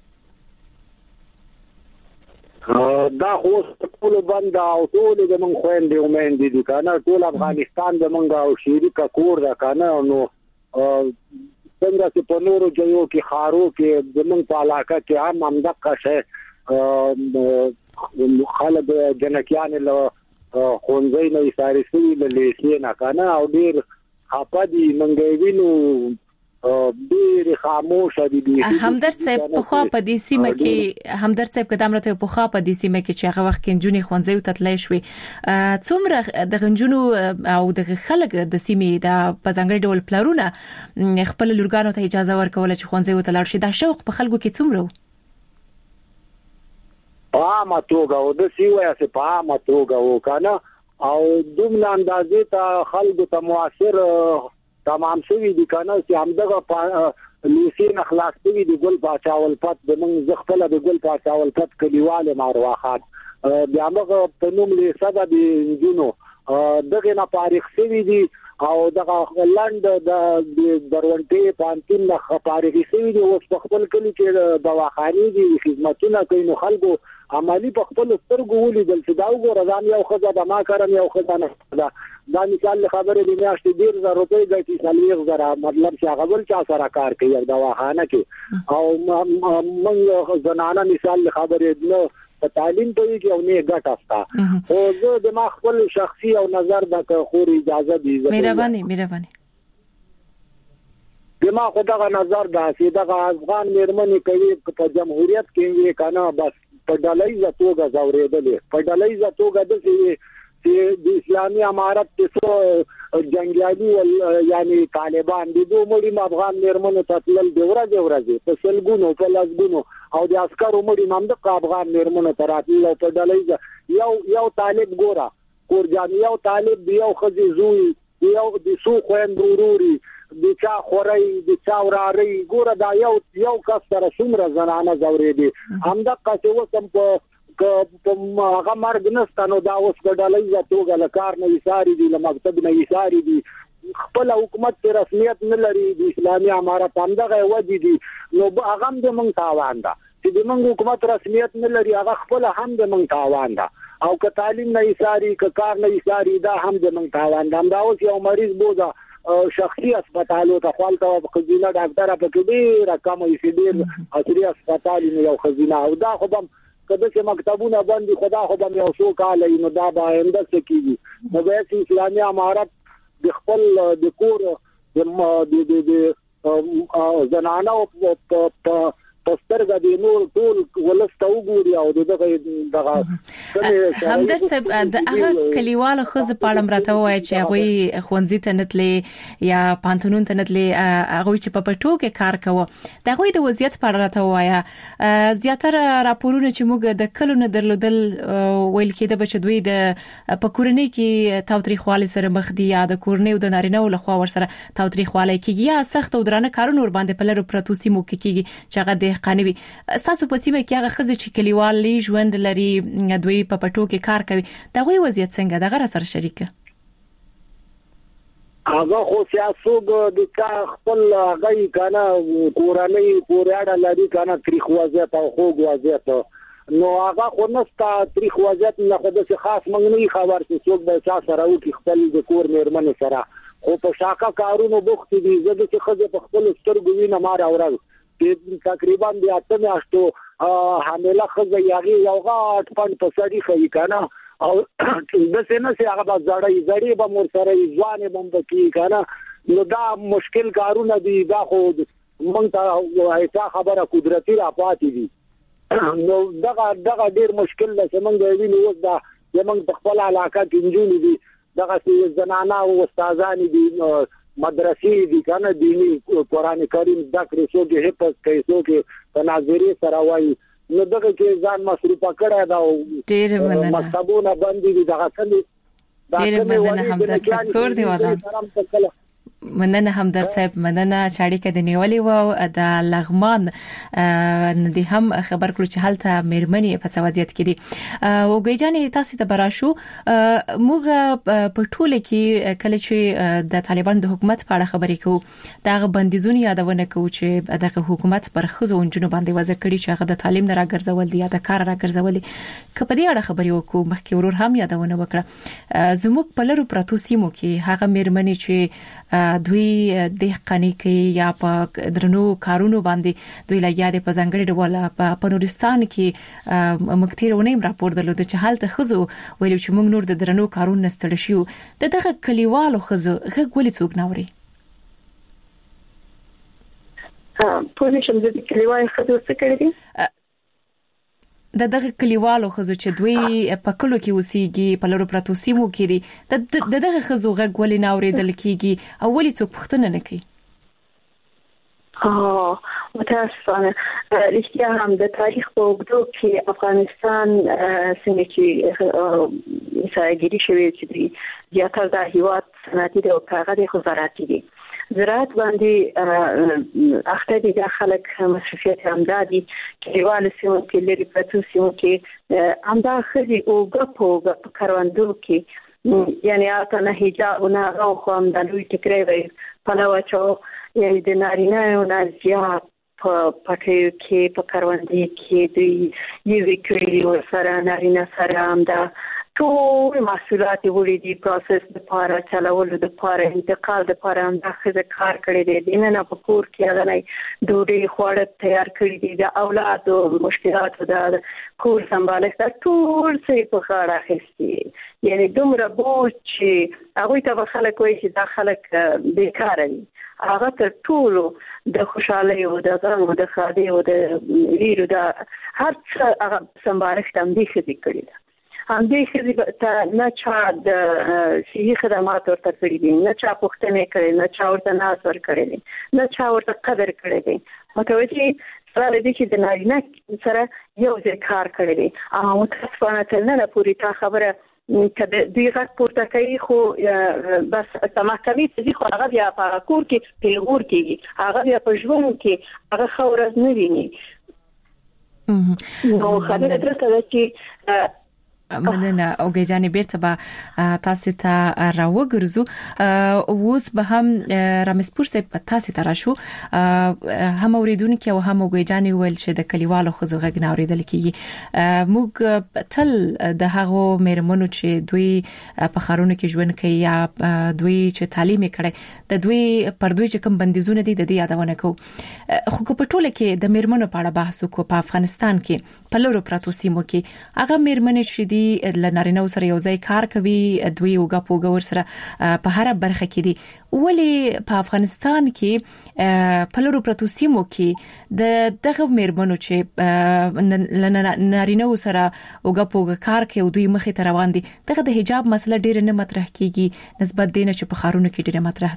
دا اوس ټول بند او ټول د من خويندې او مېندې دي کنه، ټول افغانستان د منګه او شریکه کور ده کنه. نو څنګه چې په نورو ځایو کې خارو کې د من په علاقه کې هم همدغه شی خلک جنکیان له خونځي نه ساري سوي له لیسې نه کنه او ډیر خپه دي منګې وینو ډیر خاموش دي. همدرد صاحب په خوا په دې سیمه کې همدرد صاحب قدم راته په خوا په دې سیمه کې چې هغه وخت کې جنونی خوانځي او تتلای شوې څومره د غنجونو او د خلک د سیمې د پزنګړي ډول پلارونه خپل لورګانو ته اجازه ورکول چې خوانځي او تلل شي؟ دا شوق په خلکو کې څومره و؟ عامه توګه او د سیوه چې په عامه توګه و کنه او دومره اندازې ته خلکو ته موثر تمام شوی دي کنه چې همدغه لیسین اخلاص دی د ګل پاچاول پات د موږ زغفله د ګل پاچاول پات کلیواله مارواخات بیا موږ په نوم لیسه د جنونو دغه نه تاریخ سوي دي او دغه لند د درونټي پانتین نه تاریخ سوي دي اوس په خپل کلی کې دواخاني دي خدماتونه کوي نو خلکو عملی په خپل سترګو ولیدل چې دا وګوره ځان یو خزه د ما کارم یو خزه نه دا دا مثال خبره دی میاشتې ډیر زر روپۍ ګټي سلیغ زره مطلب چې هغه بل چا سره کار کوي د دواخانه کې او موږ زنانه مثال خبره نو په تعلیم ته کې او نه ګټ استا او زه د ما خپل شخصي او نظر د خوري اجازه دی مهرباني مهرباني دما خدای نظر دا چې د افغان میرمنې کوي په جمهوریت کې کنه بس په ډلایزه توګه زوریدلې په ډلایزه توګه د چې د اسلامي امارت څخه جنگیالي یعنی طالبان د دوه مړي افغان میرمنو ته تل د ورځ ورځ په سلګونو په لاسګونو او د عسکرو مړي هم د افغان میرمنو ته راتلل په ډلایزه یو یو طالب ګورا کورجان یو طالب یو خزي زوی یو د سو خويند وروري د چا خوري د چا وراري ګوره دا یو یو کس سره څومره زنانه زوري دي همدغه څه وسم په په هغه مرګ نستانو دا اوس ګډلې یا توګه لکار نه وساري دي لمکتب نه وساري دي خپل حکومت ته رسمیت نه لري د اسلامي امارت همدغه ودی دي نو هغه هم د مونږ تاوان ده چې د مونږ حکومت رسمیت نه لري هغه خپل هم د مونږ تاوان ده او که تعلیم نه وساري که کار نه وساري دا هم د مونږ تاوان ده دا اوس یو مریض بوزا شخصي هسپتالو ته خپلته خزینه ډاکټر په کې ډیر رقم یې ډیر اصلي هسپتال یو خزینه او دا خو هم کله چې مکتبونه باندې خدا خو به یو څو کال نو دا به آینده څه کیږي نو به اسلامي امارت د خپل د کور د د د زنانه او پسترګه د نور ټول ولسته وګوري او دغه دغه همدرد صاحب د هغه کلیوالو خزه پاړم راته وای چې هغه خونځي ته نتلې یا پانتونون ته نتلې هغه چې په پټو کې کار کوي دا غوي د وضعیت پاړه راته وای زیاتره راپورونه چې موږ د کلونو درلودل ویل کېده چې دوی د پکورنۍ کې تاوتریخوالي سره مخ دي یا د کورنۍ او د نارینه ول خو ور سره تاوتریخوالي کېږي یا سخت او درانه کارونه ور باندې په لرو پروتو سیمو کې کېږي چې هغه قانوي تاسو په سیمه کې هغه خزه چې کلیوالي ژوند لري دوی په پټو کې کار کوي دا غوي وضعیت څنګه دغه سره شریکه هغه خو سیاسوګ د کا خپل غي کنه کورنۍ پوراړه لري کنه تاریخ وضعیت او خوګ وضعیت نو هغه خو نستا تاریخ وضعیت نه خو د خاص منګنی خبر چې څوک به چا سره او خپل د کور میرمن سره خو په شاکه کارونو بوخت دي زده چې خزه په خپل سترګو وینه مار اورل تقریبا بیا ته میاشتو حامله خزه یاغي یو غاټ پند په سړی خې کنه او د سینې سره هغه زړې زړې به مور سره ځوانې بم کی کنه نو دا مشکل کارونه دي دا خو مونږ ته هیڅ خبره قدرتي را پاتې دي نو دغه دغه ډیر مشکل ده چې مونږ ویني اوس دا زمونږ په خپل علاقه کې انجونې دي دغه زنانه او استادان دي مدرسې دي کنه دینی قران کریم ذکر شو کې هپس کیسو کې تناظری سره وایي نو دغه کې ځان مصروفه کړه دا ډیر مننه مکتبونه باندې دي دغه څه ډیر مننه همدرد صاحب کور دی ودا مننه همدرد صاحب مننه چاړي کې د نیولې و د لغمان ندي هم خبر کړو چې حالت مېرمنې په وضعیت کې دي او ګیجانې تاسو ته براشو موږ په ټوله کې کله چې د طالبان د حکومت په اړه خبرې کوو دا بندیزونه یادونه کوو چې دغه حکومت پر خزو انجونو باندې وځ کړی چې هغه د تعلیم نه راګرځول دي یا د کار راګرځول دي کله په دې اړه خبرې وکړو مخکې ورور هم یادونه وکړه زموږ په لرو پروتو سیمو کې هغه مېرمنې چې دوی د قنی کې یا په درنو کارونو باندې دوی لګیا دي په ځنګړي ډول په نورستان کې مکتیرونه راپور درلود چې حالت خزو ویل چې موږ نور د درنو کارونو نستړ شو د دغه کلیوالو خزو غږ ولې څوک ناوري ها په دې شم د کلیوالو خزو څه کړی دي د دغه کلیوالو خزو چې دوی په کلو کې اوسېږي په لرو پروتو سیمو کې دي د دغه خزو غږ ولې ناورېدل کیږي او ولې څوک پوښتنه نه کوي اه متاسفانه رښتیا هم د تاریخ په اوږدو کې افغانستان څنګه چې سایګری شوی چې دی زیاتره د هیواد صنعتي او کاغذي خزراتي دي زراعت باندې اخته دي د خلک مصرفیت همدادي کلیوال سیمو کې لري پروتو سیمو کې همدا خزي او غپو غپ کاروندو کې یعنی اته نه حجاب نه او خام د لوی ټکرې وي پلوچو یعنی د نارینه او نازیات په پټیو کې په کاروندې کې دوی یو وکړي سره نارینه سره هم دا ټول محصولات وړي دي پروسس د پاره چلولو د پاره انتقال د پاره هم دغه کار کړی دی نه په کور کې هغه نه ډوډۍ خوړ تیار کړی دي د اولاد او مشکلات د کور سمبالښت ټول څه په غاړه اخیستي یعنی دومره بوج چې هغه ته خلک وایي چې دا خلک بیکاره دي هغه تر ټولو د خوشاله او د غم او د خادي او د ویرو د هر څه هغه سمبالښت هم دي چې کړی دی هم دې چې ته نه چا د صحي خدمات ورته کړی دي نه چا پوښتنه کړې نه چا ورته ناز ور کړی دي نه چا ورته قدر کړی دی متوجي سره دې چې د نارینه سره یو ځای کار کړی دی او متاسفانه تل نه پوری تا خبره کله دوی غږ پورته کوي خو بس تماکوي چې خو هغه بیا په کور کې پیغور کېږي هغه بیا په ژوند کې هغه خورز نه ویني نو خبره درته ده چې مننه اوګه جانې بیرته به تاسو ته راوګرځو اوس به هم رامسپور سه په تاسو ته راشو هم اوریدونکو او هم اوګه جانې ول چې د کلیوالو خو زغ نه اوریدل کیږي موږ تل د هغو مېرمنو چې دوی په خارونو کې ژوند کوي یا دوی چې تعلیم کړي د دوی پر دوی چې کوم بندیزونه دي د دې یادونه کو خو په ټوله کې د مېرمنو په اړه بحث وکړو په افغانستان کې په لورو پراتو سیمو کې هغه مېرمنې چې لنارینه سره یو ځای کار کوي دوی او غپوګ ور سره په هر برخه کې دي ولی په افغانستان کې په لورو پرتو سیمو کې د دغه مېرمنو چې لنارینه سره او غپوګ کار کوي دوی مخې ته روان دي دغه د حجاب مسله ډېر نه مطرح کیږي نسبت دینه چې په خارونو کې ډېر مطرح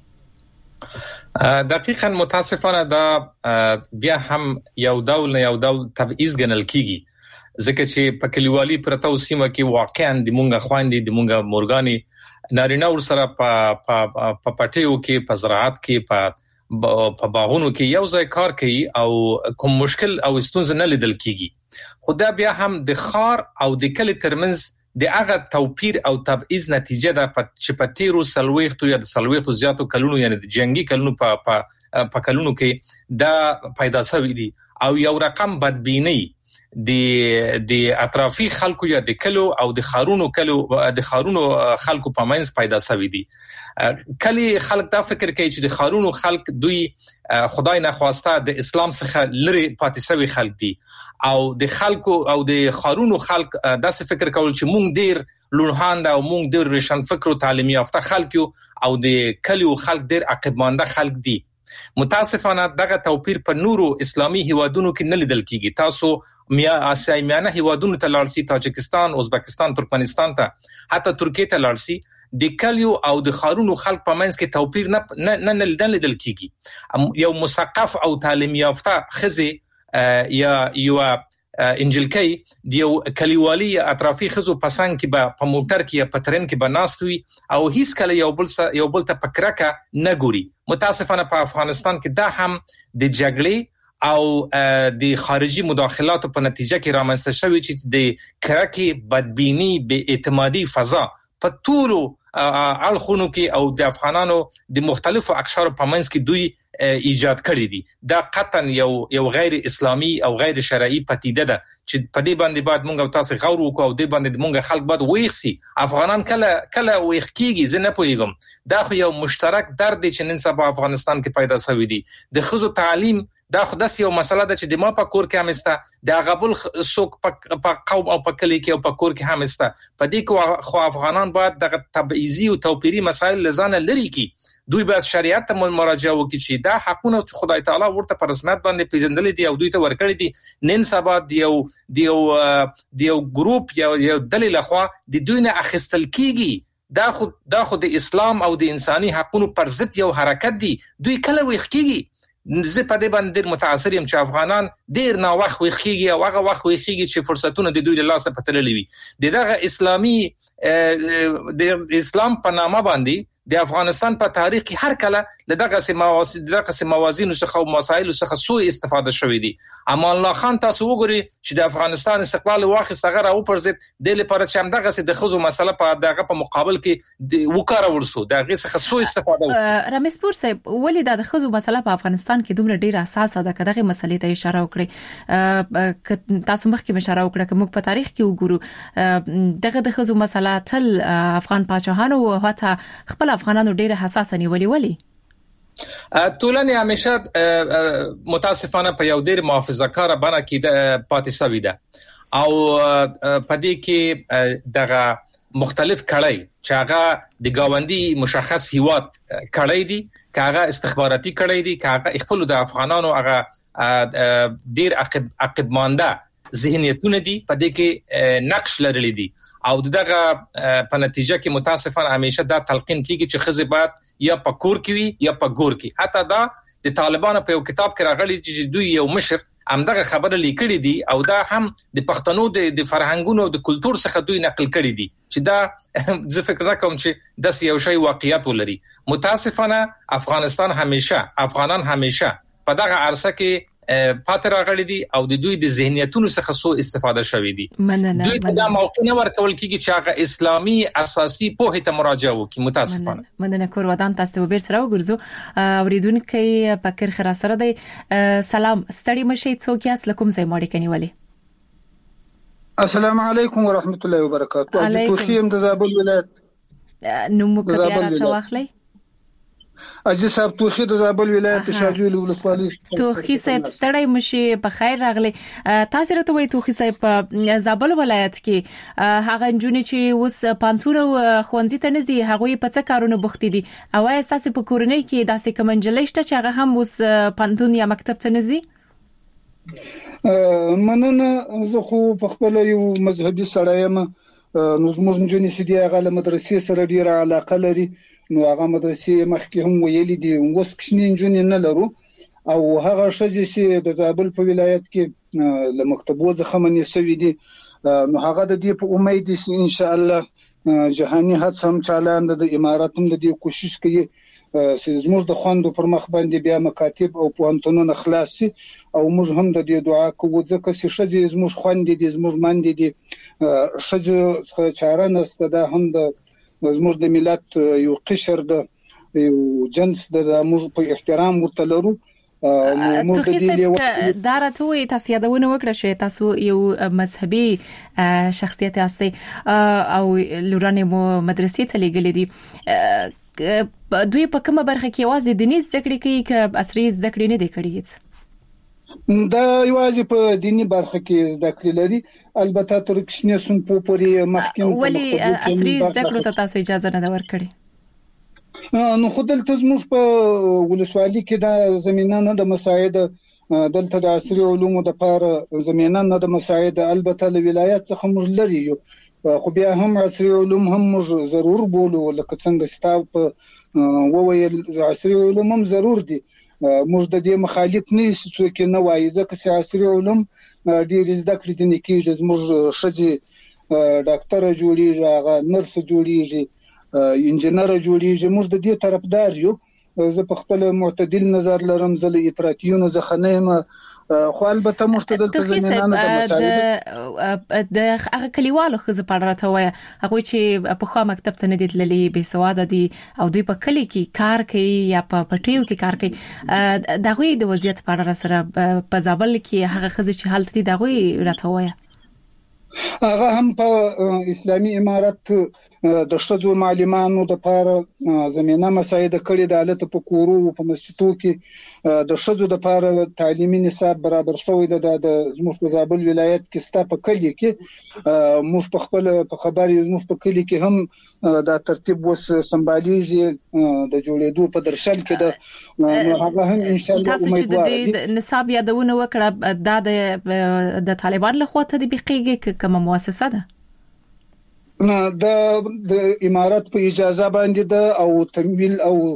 ده دقیقاً متاسفانه دا بیا هم یو ډول یو ډول تبعیض ګڼل کیږي ځکه چې په کلیوالي پرته سیمه کې واقعاً د مونږه خواندې د مونږه مورګانی نارینه ور سره په په پټیو کې په زراعت کې په په باغونو کې یو ځای کار کوي او کوم مشکل او ستونزه نه لیدل کیږي خو دا بیا هم د خار او د کلی ترمنځ د هغه توپیر او تبعیض نتیجه ده چې په تیرو سلويختو یا د سلويختو زیاتو کلونو یعنی د جنگي کلونو په په په کلونو کې دا پیدا شوی دي او یو رقم بدبینی د د اطرافي خلکو یا د کلو او د خارونو کلو د خارونو خلکو په منځ پیدا شوی دي کلی خلک دا فکر کوي چې د خارونو خلک دوی خدای نه خواسته د اسلام څخه لري پاتې شوی خلک دي او د خلکو او د خارونو خلک دا څه فکر کول چې مونږ ډیر لونهاند او مونږ ډیر ریشن فکر او تعلیمي یافته خلک یو او د کلیو خلک ډیر عقیدمنده خلک دي متاسفانه دغه توپیر په نورو اسلامي هیوادونو کې نه لیدل کیږي تاسو میا آسیای میانه هیوادونو ته لارسي تاجکستان ازبکستان ترکمنستان ته حتی ترکیه ته لارسي د کلیو او د خارونو خلک په منځ کې توپیر نه نه نه لیدل کیږي یو مثقف او تعلیم یافته خزي یا یو انجلکی دیو کلیوالی اطرافي خزو پسند کې به په موټر کې یا په ترن کې به ناستوي او هیڅ کله یو بل یو بل ته پکرکه نه ګوري متاسفانه په افغانستان کې دا هم د جګړې او د خارجي مداخلات په نتیجه کې رامنځته شوی چې د کرکې بدبینی بې اعتمادي فضا په ټولو الخونو کې او د افغانانو د مختلفو اقشارو په منځ کې دوی ایجاد کړی دي دا قطعا یو یو غیر اسلامي او غیر شرعي پدیده ده چې په دې باندې بعد مونږ تاسو غور وکړو او دې باندې مونږ خلک بعد ویخسي افغانان کله کله ویخ کیږي زه نه پوهیږم دا خو یو مشترک درد دی چې نن سبا افغانستان کې پیدا شوی دی د خزو تعلیم دا خو داس یو مسله ده چې د ما په کور کې همسته د غبل سوق په قوم او په کلی کې او په کور کې همسته په دې کې خو افغانان باید د تبعیضي او توپیري مسایل لزانه لري کی دوی باید شریعت ته مراجعه وکړي چې دا حقونه چې خدای تعالی ورته په رسمیت باندې پیژندل دي او دوی ته ورکړي دي نن سبا دیو دیو دیو ګروپ یا یو دلیل خو د دوی نه اخیستل کیږي دا خو دا خو د اسلام او د انساني حقوقو پر ضد یو حرکت دی دوی کله ویخ کیږي زه په دې باندې ډېر متاثر یم چې افغانان ډېر نا وخت وخیږي او هغه وخت وخیږي چې فرصتونه د دوی له لاسه پټلې وي دغه اسلامي د اسلام په نامه باندې د افغانستان په تاریخ کې هر کله دغه سیمه دغه سیمه موازین څخه او مسایل څخه سوء استفاده شوې دي. امان الله خان تاسو وګورئ چې د افغانستان استقلال واخیست هغه راو پرځید د لپاره چې همدغه سي د خزو مسله په دغه په مقابل کې وکړه ورسو دغه څخه سوء استفاده وکړه. رمیز پور صاحب ولې د خزو مسله په افغانستان کې دومره ډیره اساسه ده کداغه مسلې ته اشاره وکړي تاسو مخکې اشاره وکړه چې موږ په تاریخ کې وګورو دغه د خزو مسله تل افغان پاچاهانو او حتی خپل افغانانو ډیره حساسه نیولې ولي ټولنه همیشه متاسفانه په یو ډیر محافظه‌کار بڼه کې پاتې شوې ده او په دې کې دغه مختلف کړای چې هغه د گاونډي مشخص هیواد کړای دي کاغه استخباراتي کړای دي کاغه خپل د افغانانو هغه ډیر عقب عقب مانده ذهنیتونه دي په دې کې نقش لرلې دي او دغه په نتیجه کې متاسفانه همیشه دا تلقین کیږي چې خزه بعد یا په کور کې وي یا په ګور کې حتی دا د طالبانو په یو کتاب کې راغلي چې دوی یو مشر همدغه خبره لیکلې دي او دا هم د پښتنو د فرهنګونو او د کلچر څخه دوی نقل کړي دي چې دا زه فکر نکوم چې د یو شی واقعیت ولري. متاسفانه افغانستان همیشه افغانان همیشه په دغه عرصه کې پاتې راغلي دي او د دوی د ذهنیتونو څخه سو استفاده شوي دي. دوی ته دا موقع نه ورکول کیږي چې هغه اسلامي اساسي پوهه ته مراجعه وکړي. متاسفانه مننه کور ودان تاسو به بیرته راوګرځو اوریدونکو پکر خره سره دی. سلام ستړي مشي څوک یاس لکم زې ماړي کنيولي. السلام علیکم ورحمت الله وبرکاته. د توخیم د زابل ولایت نو مو کبه راته واخلي اجي صاحب توخي د زابل ولایت شاجوی ولسوالۍ. توخي صاحب ستړی مشي په خیر راغلی. تاسو راته وایي توخي صاحب په زابل ولایت کې هغه جنونی چې اوس پانتونو خوندې ته نزي هغه په څه کارونه بوختي دي او اساس په کورنۍ کې داسې کمنجلې شته چې هغه هم اوس پانتون یا مکتب ته نزي. مننه زه خو په خپل یو مذهبي سړی یم نو زموږ جنونی چې دی هغه له مدرسې سره ډیره علاقه لري نو هغه مدرسې مخکې هم ویلي دي اوس کښنی جنونی نه لرو او هغه شځې چې د زابل په ولایت کې له مکتبو څخه منې سوي دي نو هغه د دې په امید دي چې ان شاء الله جهاني هڅه هم چالان د امارات هم د دې کوشش کوي چې زموږ د خوندو پر مخ باندې بیا مکاتب او پوهنتونونه خلاص شي او موږ هم د دې دعا کوو ځکه چې شځې زموږ خوندې دي زموږ ماندې دي شځې څخه چاره نشته دا هم د زموږ د ملت یو قشر د یو جنس د موږ په احترام ورته لرو. موږ د دې دارته وي تاسو یادونه وکړه چې تاسو یو مذهبي شخصیت یاستئ او لورانه مو مدرسې ته لګلې دي دوی په کومه برخه کې واځي دیني زده کړې کوي ک عصري زده کړې نه دي کړې؟ دا یوازې په دینی برخه کې زده کړې لري البته تر کښنه سن په پورې مخکې ولې عصري زده کړو ته تاسو اجازه نه ورکړي؟ نو خو دلته زموږ په ولسوالۍ کې دا زمينه نه د مساعد دلته د عصري علومو د لپاره زمينه نه د مساعد البته له ولایت څخه موږ لري یو خو بیا هم عصري علوم هم موږ ضرور بولو لکه څنګه ستاسو په وویل عصري علوم هم ضرور دي موږ د دې مخالف نه یو څوک نه وایي ځکه چې عصري علوم ډېر زده کړې دي کېږي زموږ شځې ډاکټر جوړیږي هغه نرس جوړیږي انجنیر جوړیږي موږ د دې طرفدار یو. زه په خپل معتدل نظر لرم زه له افراطیونو څخه نه یم خو البته مستدل تزمینانه د مساعد د هغه کلیوالو خزه په اړه ته وایي هغه چې په خوا مکتب ته نه دي تللي به سواده دي او دوی په کلی کې کار کوي یا په پټیو کې کار کوي دغه د وضعیت په اړه سره په زابل کې هغه خزه چې حالت دي دغه راته وایي هغه هم په اسلامي امارت د شذو معلمانو د لپاره زمينه مساعده کړې د حالت په کورو په مسجدو کې د شذو د لپاره تعلیمي نصاب برابر شوی د زموږ په زابل ولایت کې ستا په کلی کې موږ په خپل په خبري زموږ په کلی کې هم د ترتیب وس سمباليږي د جوړېدو په درشل کې د هغه هم ان شاء الله امیدوار دي. نصاب یادونه وکړه د د طالبان له خوا ته د بقیږي کومه مؤسسه ده؟ نه د د امارات په اجازه باندې ده او تمویل او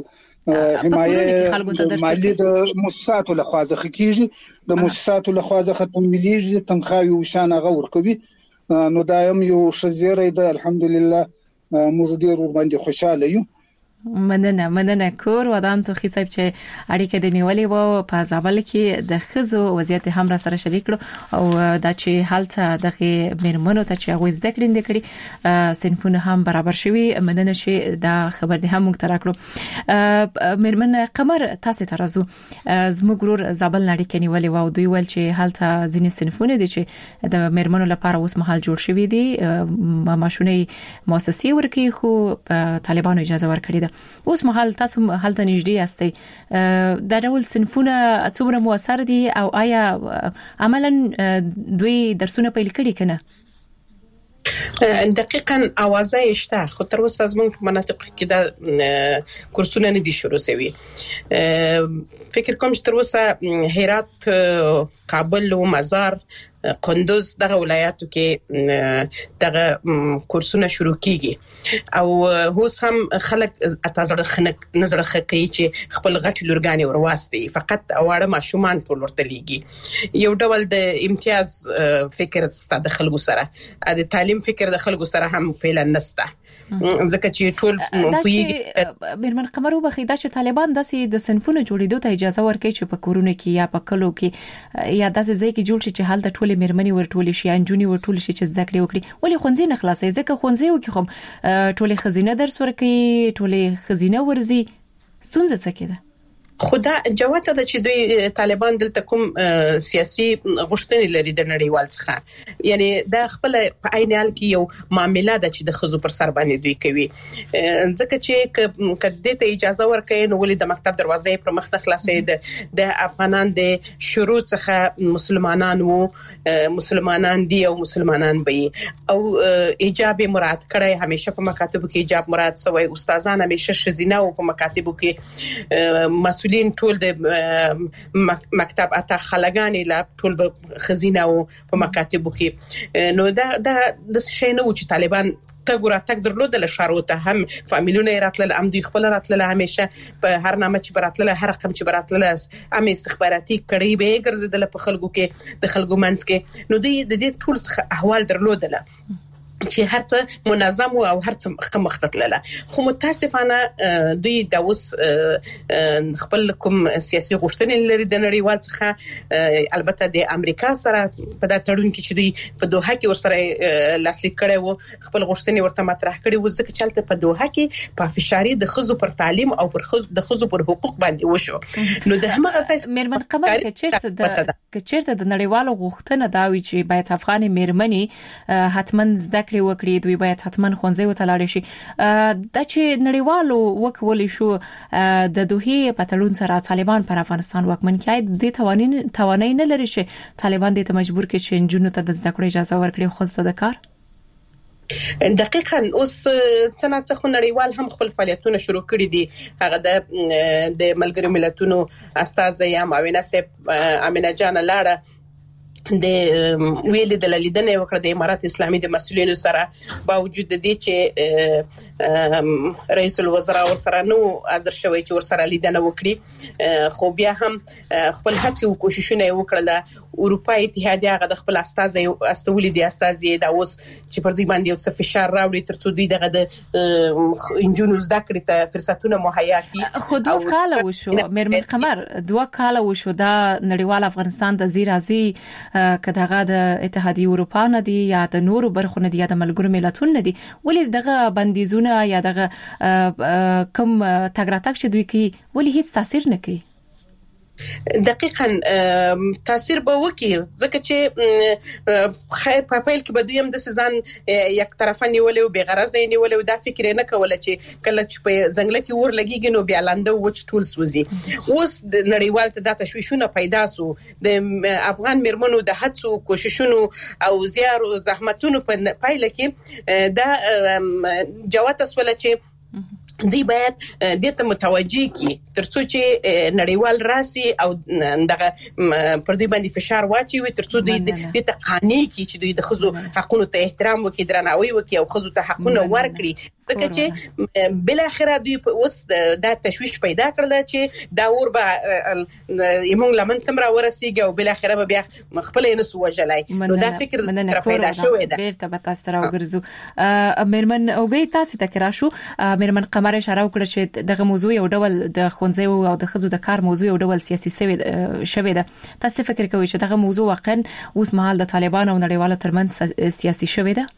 حمایه مالی د مؤسساتو لخوا ځخه کیږي د مؤسساتو لخوا ځخه تمویلېږي تنخواوي او شان غور کوي نو دایم یو شزيره د الحمدلله موږ ډیر ور باندې خوشاله یو. مننه مننه کور ودان ته خصيب چې اړیکه د نیولې وو په ځابل کې د خزو وضعیت هم را سره شریک کړو او دا چې حالت دغه مرمنو ته چې هغه زده کړین دي سنفونه هم برابر شوي. مننه چې دا خبر دې هم موږ ترا کړو. مرمن قمر تاسو ته راځو زموږ ګرور ځابل نړۍ کې نیولې وو دوی ول چې حالت ځینې سنفونه دي چې د مرمنو لپاره اوس مهال جوړ شوي دي ماشونی مؤسسې ورکی خو طالبانو اجازه ورکړي اوس مهال تاسو حالت نږدې یاستئ دا ډول صنفونه څومره موثر دي او آیا عملاً دوی درسونه پیل کړي کنه؟ دقیقاً اوازه شته خو تر اوسه زموږ په مناطق کې دا کورسونه نه دي شروع شوي. فکر کوم چې تر اوسه هرات، کابل او مزار، قندوز دغه ولایاتو کې دغه کورسونه شروع کیږي او هوس هم خلک اتازړه خنک نظر خکې چې خپل غټ لورګانی ورواستي فقط اواړه ماشومان ټول ورته لګي. یو ډول د امتیاز فکر ستاسو د خلکو سره د تعلیم فکر د خلکو سره هم فعلا نسته ځکه چې ټول په مرمن قمرو بخیدا چې طالبان داسې د صنفونو جوړېدو ته اجازه ورکړي چې په کورونه کې یا په کلو کې یا داسې ځای کې جوړ شي چې حالت ټول مرمنې ورټول شي انجونی ورټول شي چې زده کړې وکړي ولې خونځي نه خلاصي ځکه خونځي وکي خو ټول خزینه درس ورکړي ټول خزینه ورزي ستونزه څه کېده؟ خدا جوته د چې دوی طالبان دلته کوم سیاسي غوښتنې لري د نړیوال څخه یعنی دا خپل په عین حال کې یو معاملې ده چې د خزو پر سر باندې دوی کوي ځکه چې کله ته اجازه ورکړي نو ولې د مکتب دروازې پر مخ خلاصې د افغانان د شروع څخه مسلمانان وو مسلمانان دي او مسلمانان به او ایجاب مراد کړي همیشه په مکاتبو کې ایجاب مراد سوی استادان همیشه شزینه او په مکاتبو کې مسؤل مسؤلین ټول د مکتب اته خلګانی لا ټول به خزینه او په مکاتبو کې نو دا د شي نه و چې طالبان تګورا تک درلودل شاروته هم فامیلونه راتل ام دوی خپل راتل همیشه په هر نامه چې براتل هر رقم چې براتل ام استخباراتي کړي به ګرځیدل په خلکو کې د خلکو منځ کې نو دوی د دې ټول احوال درلودل چې هرڅه منظم او هرڅه مختتلله خو متاسفانه دوی د اوس خپل کوم سیاسي غوښتنې لري د نړیوال څخه البته د امریکا سره په دا تړون کې چې دوی په دوحه کې ورسره لاسلیک کړي وو خپل غوښتنې ورته مطرح کړي وو ځکه چې چلته په دوحه کې په فشاري د خزو پر تعلیم او پر خزو د خزو پر حقوق باندې وشو نو د همغه اساس مرمن قمر کې چیرته د چیرته د نړیوالو غوښتنه دا وی چې باید افغان مرمنې حتمن زده کړي وکړي دوی باید حتمن خونځي وتلاړي شي د چې نړیوالو وکولې شو د دوه پټلون سره طالبان پر افغانستان وکمن کېد د توانین توانای نه لري چې طالبان دې ته مجبور کړي چې جنونو ته د زده کړې اجازه ورکړي خو څه د کار دقیقاً اوس څنګه څخه نړیوال هم خپل فعالیتونه شروع کړي دي هغه د د ملګری ملتونو استاد یم امینه سپ امینه جان لاړه د ویل د لیدنې وکړه د امارات اسلامي د مسؤلینو سره باوجود د دې چې رئیس الوزرا ور سره نو حاضر شوی چې ور سره لیدنه وکړي خو بیا هم خپل هڅې او کوششونه وکړل اروپای اتحادیه هغه د خپل استاد استولې د استاد د اوس چې پر دوی باندې څه فشار راوړي ترڅو دوی دغه د انجونو زده کړې ته فرصتونه مهیا کړي خو دوه کال وشو مرمن قمر دوه کال وشو دا نړیوال افغانستان د زیرازي کداغه د اتحادیه اروپا نه دی یا د نورو برخو نه دی یا د ملګرو ملتونو نه دی ولې دغه بندیزونه یا دغه کم تګراتک چې دوی کوي ولې هیڅ تاثیر نه کوي دقیقاً تاثیر به وکي ځکه چې خیر په پیل کې به دوی هم د سزان یک طرفه نیولې او بغرضه نیولې او دا فکر نه کوله چې کله چې په ځنګل کې ور لګیږي نو بیا لاندې وچ ټول سوزي اوس د نړیوال ته د تشویشونه پیدا سو د افغان مرمنو د هڅو کوششونو او زیار او زحمتونو په پایله کې دا جوات اسوله چې دوی باید د ته متوجي کی ترڅو چې نړیوال راسي او دغه پر دوی باندې فشار واچي وي ترڅو دوی د تقانی کی چې دوی د خزو حقونو ته احترام وکړي درناوی وکړي او خزو ته حقونه ورکړي ځکه چې بل اخره دوی اوس د تشويش پیدا کړل چې دا اور به یمون لمن تمرا ورسیږي او بل اخره به بیا خپل نه سو وجلای نو دا فکر تر پیدا شوې ده بیرته به تاسو راوګرځو میرمن اوګی تاسو ته کراشو میرمن قمر اشاره وکړه چې دغه موضوع یو ډول د خونځي او د خزو د کار موضوع یو ډول سیاسي شوی ده تاسو فکر کوئ چې دغه موضوع واقعا اوس مهال د طالبان او نړیوالو ترمنځ سیاسي شوی ده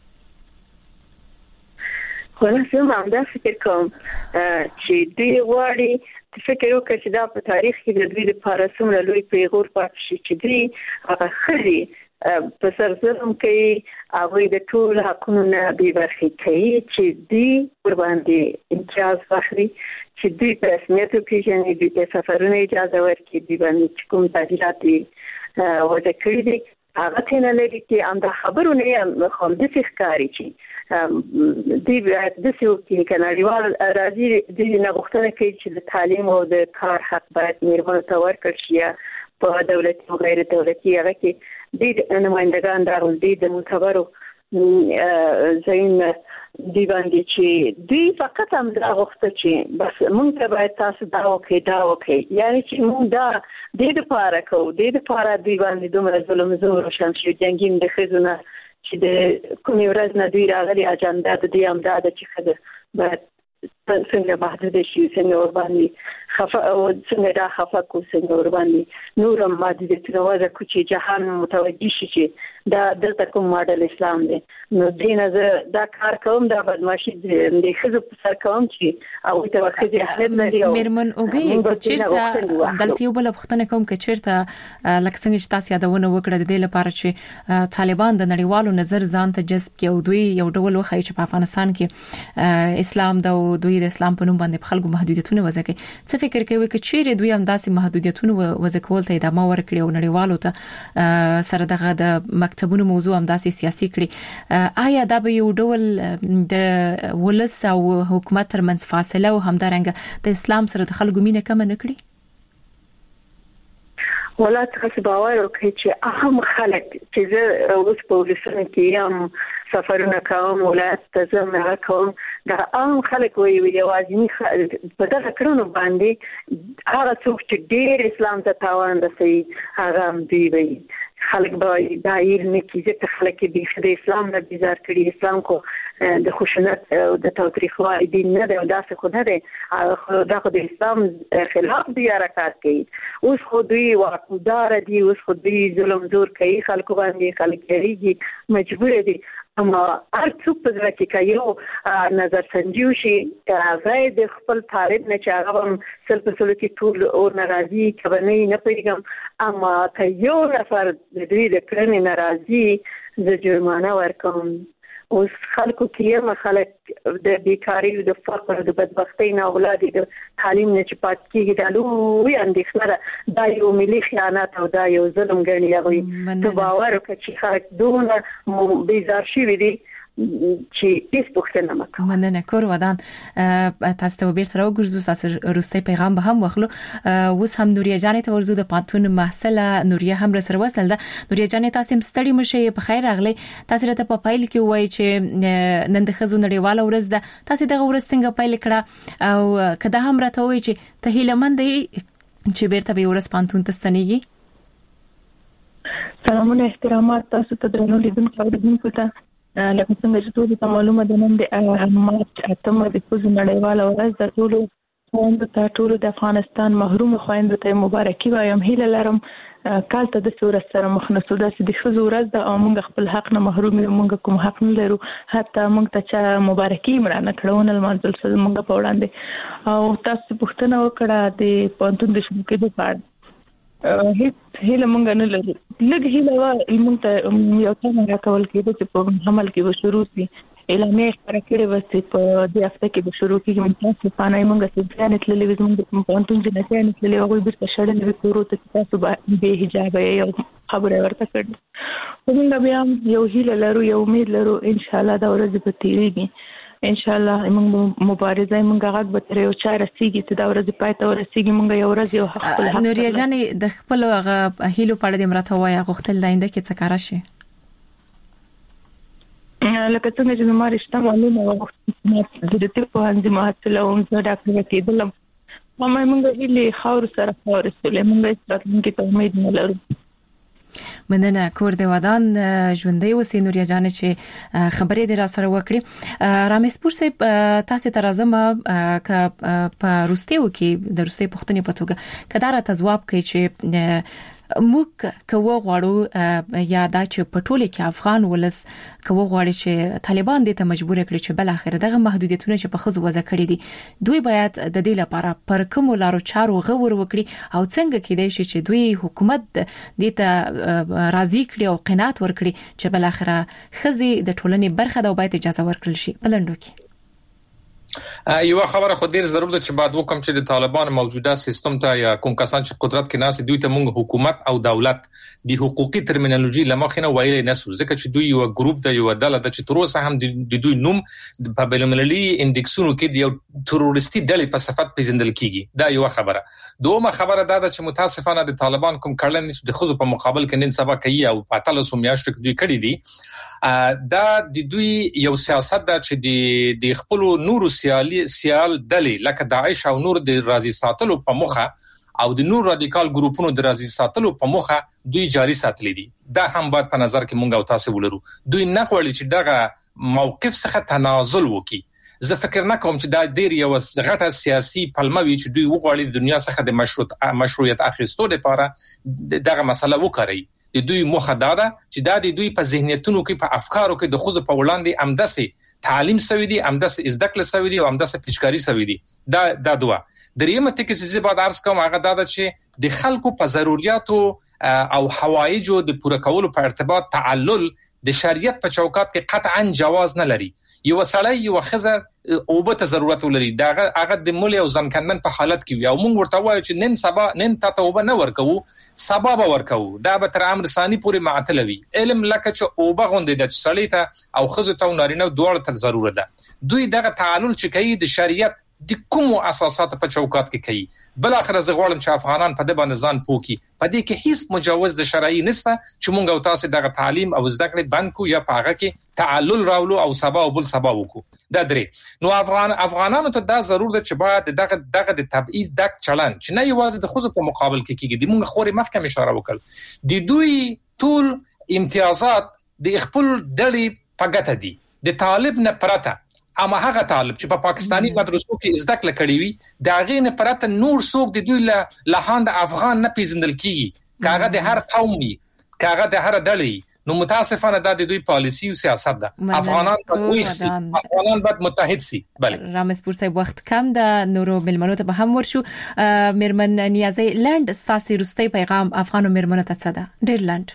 خلاص زه هم دا فکر کوم چې دوی غواړي فکر وکړي چې دا په تاریخ کې د دوی لپاره څومره لوی پیغور پاتې شي چې دوی هغه خري په سر ظلم کوي هغه د ټول حقونو نه بې برخې کوي چې دوی ور باندې امتیاز واخلي چې دوی په رسمیت پیژني دوی په سفرونو اجازه ورکړي دوی باندې کوم تعدیلات وضع کړي دي هغه څنګه لري چې اند خبرونه خو د ښکاری چې دی د څه کې کناړیوال راځي د نغښتنه کوي چې د تعلیم او د کار حق باید میرمنو ته ورکړل شي په دولتي او غیر دولتي هغه کې د نمائندگان دارول دي د معتبرو زین دی باندې چې دی فقط هم دا غوښته چې بس مونږ ته باید تاسو دا وکړئ دا وکړئ یعنی چې مونږ دا د دې لپاره کوو د دې لپاره دی باندې دومره ظلم زور او شمشیر جنگیم د خزونه چې د کومې ورځ نه دوی راغلي اجنډا د دې هم دا چې خزه باید څنګه محدود شي څنګه ور باندې خفه او څنګه دا خفه کو څنګه ور باندې نور محدودیتونه وځه کو چې جهان متوجي شي چې دا دلته کوم ماډل اسلام دی نو دینه زه دا کار کوم دا بدمعشي د خزو په سر کوم چې او ته وخت اهمیت لري او میرمن اوګي چیرته دلته یو بل پختنه کوم کې چیرته لکه څنګه چې تاسو یادونه وکړه د دې لپاره چې طالبان د نړیوالو نظر ځان ته جذب کوي او دوی یو ډول وخی چې په افغانستان کې اسلام د دوی د اسلام په نوم باندې خلکو محدودیتونه وضع کوي څه فکر کوي چې چیرې دوی هم داسې محدودیتونه وضع کول ته ادامه ورکړي او نړیوالو ته سره دغه د مکتبونو موضوع هم داسې سیاسي کړي آیا دا به یو ډول د ولس او حکومت ترمنځ فاصله او همدارنګه د اسلام سره د خلکو مینه کم نه کړي ولا تاسو باور وکړئ چې اهم خلک چې زه اوس په ولسمه کې یم سفرونه کوم ولایت ته ځم هغه کوم دا اهم خلک وي یوازې په دغه کړنو باندې هغه څوک چې ډېر اسلام ته تاوان رسوي هغه هم دوی وي خلک به دا یې نه کیږي چې خلک به د اسلام نه بیزار کړي اسلام کو د خشونت او د تاریخي دین نه دی او داسې خو نه دی دا خو د اسلام خلاف دی حرکت کوي اوس خو دوی واقعدار دي اوس خو دوی ظلم زور کوي خلکو باندې خلک یې مجبور دي اما هر څوک په ځل کې یو نظر سنجیو شي غیر د خپل طالب نه چې هغه هم سل په سل کې ټول او ناراضي کبنه نه پیګم اما که یو نفر د دوی د کړنې ناراضي د جرمانه ورکوم اوس خلکو کې هم خلک د بیکاری او د فقر او د بدبختی نه اولاد د تعلیم نه چې پات کېږي د لوی اندېښنه دا یو ملي خیانت او دا یو ظلم ګڼي هغه ته باور وکړي چې خلک دونه بیزار شي دي چې هیڅ پوښتنه نه کوي مننه کور ودان تاسو ته بیرته راوګرځو تاسو روستي پیغام به هم واخلو اوس هم نوریا جانې ته ورزو د پاتون محصله نوریا هم را سره وصل ده نوریا جانې تاسو هم ستړي مشه په خیر راغلی تاسو ته په فایل کې وایي چې نن د خزو نړیواله ورځ ده تاسو دغه ورځ څنګه فایل کړه او کله هم راته وایي چې ته هیلمند چې بیرته به ورځ پاتون ته ستنېږي سلامونه احترامات تاسو ته درنو لیدونکو او لیدونکو ته لکه څنګه چې ټول ته معلومه ده نن د مارچ اتمه د خزو نړیواله ورځ د ټول خويندو ته ټول د افغانستان محروم خويندو ته مبارکي وایم هیله لرم کال ته د صورت سره مخ نه سودا چې د خزو ورځ د موږ خپل حق نه محروم یو موږ کوم حق نه لرو حتی موږ ته چې مبارکي مړانه کړون المنزل سره موږ په وړاندې او تاسو پوښتنه وکړه د پونتون د شروع کېدو په هیڅ هیله مونږ نه لرو لږ هیله وا مونږ ته یو څه راکول کېده چې په عمل کې به شروع شي اعلانې خبره کړې و چې په دې هفته کې به شروع کېږي موږ ته پانای مونږ څه ځان تللې وې مونږ په پونتون کې نه ځان تللې هغه بیرته شړلې وې کورو ته تاسو به حجاب یو خبره ورته کړې موږ بیا یو هیله لرو یو امید لرو ان شاء الله دا ورځ به تیریږي ان شاء الله موږ مبارزه موږ غږ به تر یو چا رسیږي چې دا ورځ پای ته ورسیږي موږ یو ورځ یو حق خپل حق نوریا جانې د خپل هغه هیلو په اړه د مرته وایي غوښتل داینده کې څه کار شي لکه څنګه چې زما رښتا معلومه وه د دې په هندي محصله او زه ډاکټر کېدلم مې موږ هیلې خاور سره خاور سره موږ ستاسو ته امید نه لرو. مننه کور دی ودان ژوندۍ وسې نوریا جانې چې خبرې دې را سره وکړي. رامسپور صاحب تاسو ته راځم ک په روسیو کې د روسي پښتنې په توګه کدارته ځواب کوي چې موږ کوو غواړو یا دا چې پټولې کې افغان ولس کوو غواړي چې طالبان دې ته مجبور کړي چې بل اخر دغه محدودیتونه چې په خزو وځ کړی دي دوی باید د دې لپاره پر کوم لارو چارو غور وکړي او څنګه کېدای شي چې دوی حکومت دې ته راضي کړي او قناعت ورکړي چې بل اخر خزي د ټولنې برخه ده او باید اجازه ورکړل شي. بلندو کې یو خبره خو ډیر ضروري ده چې بعد وکم چې د طالبان موجوده سیستم ته یا کوم کسان چې قدرت کې ناس دوی ته موږ حکومت او دولت د حقوقي ترمینالوژي لمخې نه ویلې نسو ځکه چې دوی یو ګروپ د یو ډله د چې تر اوسه هم د دوی نوم په بینالمللي انډکسونو کې د یو تروریستي ډلې په صفت پیژندل کیږي. دا یو خبره. دومره خبره دا ده چې متاسفانه د طالبان کوم کړنې د خزو په مقابل کې نن سبا کوي او په تاسو میاشتو کې دوی کړی دي دا د دوی یو سیاست ده چې د د خپل نور سیالي سیال دلې لکه داعش او نور د رازي ساتلو په مخه او د نور رادیکال ګروپونو د رازي ساتلو په مخه دوی جاري ساتلې دي. دا هم باید په نظر کې مونږ او تاسو ولرو. دوی نه غواړي چې دغه موقف څخه تنازل وکړي. زه فکر نه کوم چې دا ډیر یو غټه سیاسي پلموي چې دوی وغواړي د دنیا څخه د مشروط مشروعیت اخیستو لپاره دغه مسله وکړي. د دوی مخه دا ده چې دا د دوی په ذهنیتونو کې په افکارو کې د خوځ په وړاندې امدسه تعلیم سوي دي امدسه ازدکل سوي دي او امدسه پیشکاری سوي دي. دا دا دوا دریمه ټکی چې بعد عرض کوم هغه دا ده چې د خلکو په ضرورتو او حوایجو د پوره کولو په ارتباط تعلل د شریعت په چوکاټ کې قطعا جواز نه لري. یو سړی یو خزه او به ته ضرورت ولري دا هغه د مولي او ځنکندن په حالت کې وي او موږ ورته وایو چې نن سبا نن تاسو وب نه ورکو سبا به ورکو. دا به تر امر ثاني پورې معتلوي علم لکه چې او به غوندې د سړی ته او خزه ته نارینه دوړ ته ضرورت ده. دوی دغه تعلل چې کوي د شریعت د کوم اساسات په چوکاټ کې کوي. بل اخر زه غواړم چې افغانان په دې باندې ځان پوکي په دې کې هیڅ مجوز د شرعي نشته چې مونږ او تاسو دغه تعلیم او زده کړې بند کو یا پاغه کې تعلل راولو او سبا او بل سبا وکړو. دا درې نو افغان افغانانو ته دا ضرور ده چې باید دغه دغه د تبعیض دک چلن چې نه یوازې د خوځو په مقابل کې کېږي د مونږ خوري مخکې اشاره وکړ د دوی ټول امتیازات د خپل ډلې په ګټه دي د طالب نه پرته. اما هغه طالب چې په پا پاکستاني مدرسو کې زده کړه کړې وي دا غي نه پرته نور څوک د دوی له لهاند افغان نه پیژندل کیږي کاغه د هر قومي کاغه د هر ډلې نو متاسفانه دا د دوی پالیسی او سیاست ده. افغانان په کوی سي افغانان باید متحد سي. بله رامسپور صاحب وخت کم ده نورو ملمنو ته به هم ورشو. میرمن نیازي لند ستاسو روستي پیغام افغانو ملمنو ته څه ده ډیر لند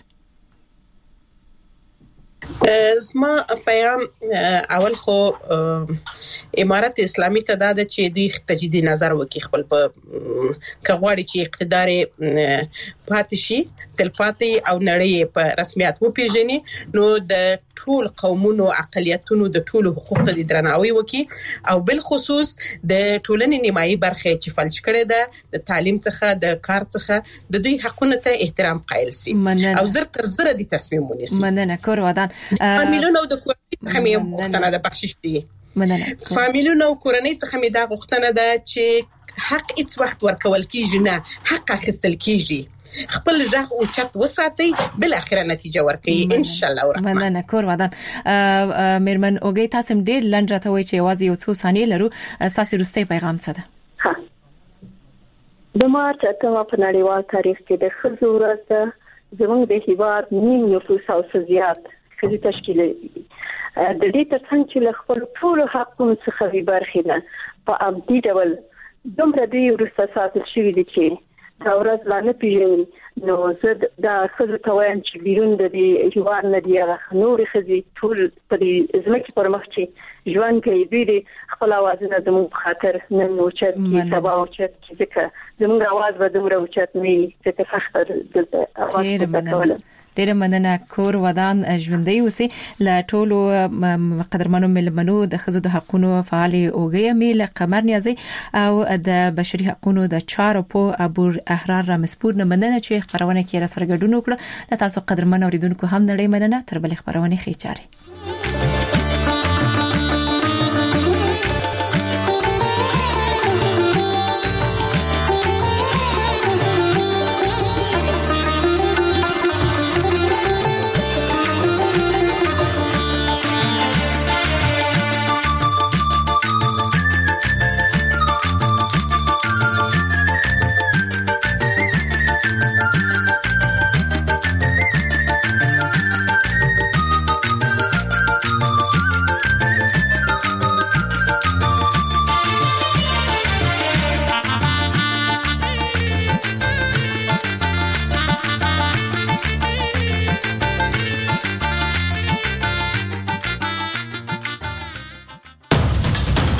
زما پیغام اول خو امارت اسلامي ته دا د چې د تجدید نظر وکي خپل په کغواړي چې اقتدار پاتې شي تلپاتې او نړۍ په رسمیت وپیژني نو د ټول قومونو اقلیتونو د ټول حقوقو ته درناوی وکي او بل خصوص د ټولنې نیمایي برخه چې فلج کړي ده د تعلیم څخه د کار څخه د دوی حقونو ته احترام قائل سي او زر تر زر دي تصمیم ونیسي. مننه کور ودان فامیلونو د کورنۍ څخه مې غوښتنه ده بخښش دي. مننه فامیلونو کورنۍ څخه مې دا غوښتنه ده چې حق هیڅ وخت ورکول کیږي نه حق اخیستل کیږي. خپل ژغ او چت وساتي بل اخره نتیجه ورکړي ان شاء الله الرحمن. مننه کور ودان میرمن اوګي تاسو ډیر لنډ راته وای چې واځي یو څو ثانیې لرو تاسو روستي پیغام څه ده؟ د مارچ اتمه په نړیوال تاریخ کې د خزو ورځ ده زموږ د هیواد نیم نفوس او زیات خزي تشکیل د دې ترڅنګ چې له خپل ټول حقوقو څخه وی برخې ده په ابدي ډول دومره دی ورسته ساتل شوی دي چې دا ورځ لا نه پیژني نو زه دا خزو ته وایم چې بیرون د دې هیواد نه دی هغه نور خزي ټول په دې ځمکې پر مخ چې ژوند کوي دوی خپل اوازونه زموږ خاطر نن اوچت کی سبا اوچت کی ځکه زموږ اواز به دومره اوچت نه وي چې فخر دلته اواز کوي. ډېر مننه کور ودان ژوندۍ اوسې ل ټولو قدرمنو ملمنو د خزو د حقونو فعال اوګي میل قمر نیازي او د بشري حقونو د چارو په ابور احرار رامسپور نه مننه چې خبرونه کې را سره ګډون وکړه. تاسو قدرمن اوریدونکو هم نړۍ مننه. تر بل خبرونه خې چاري.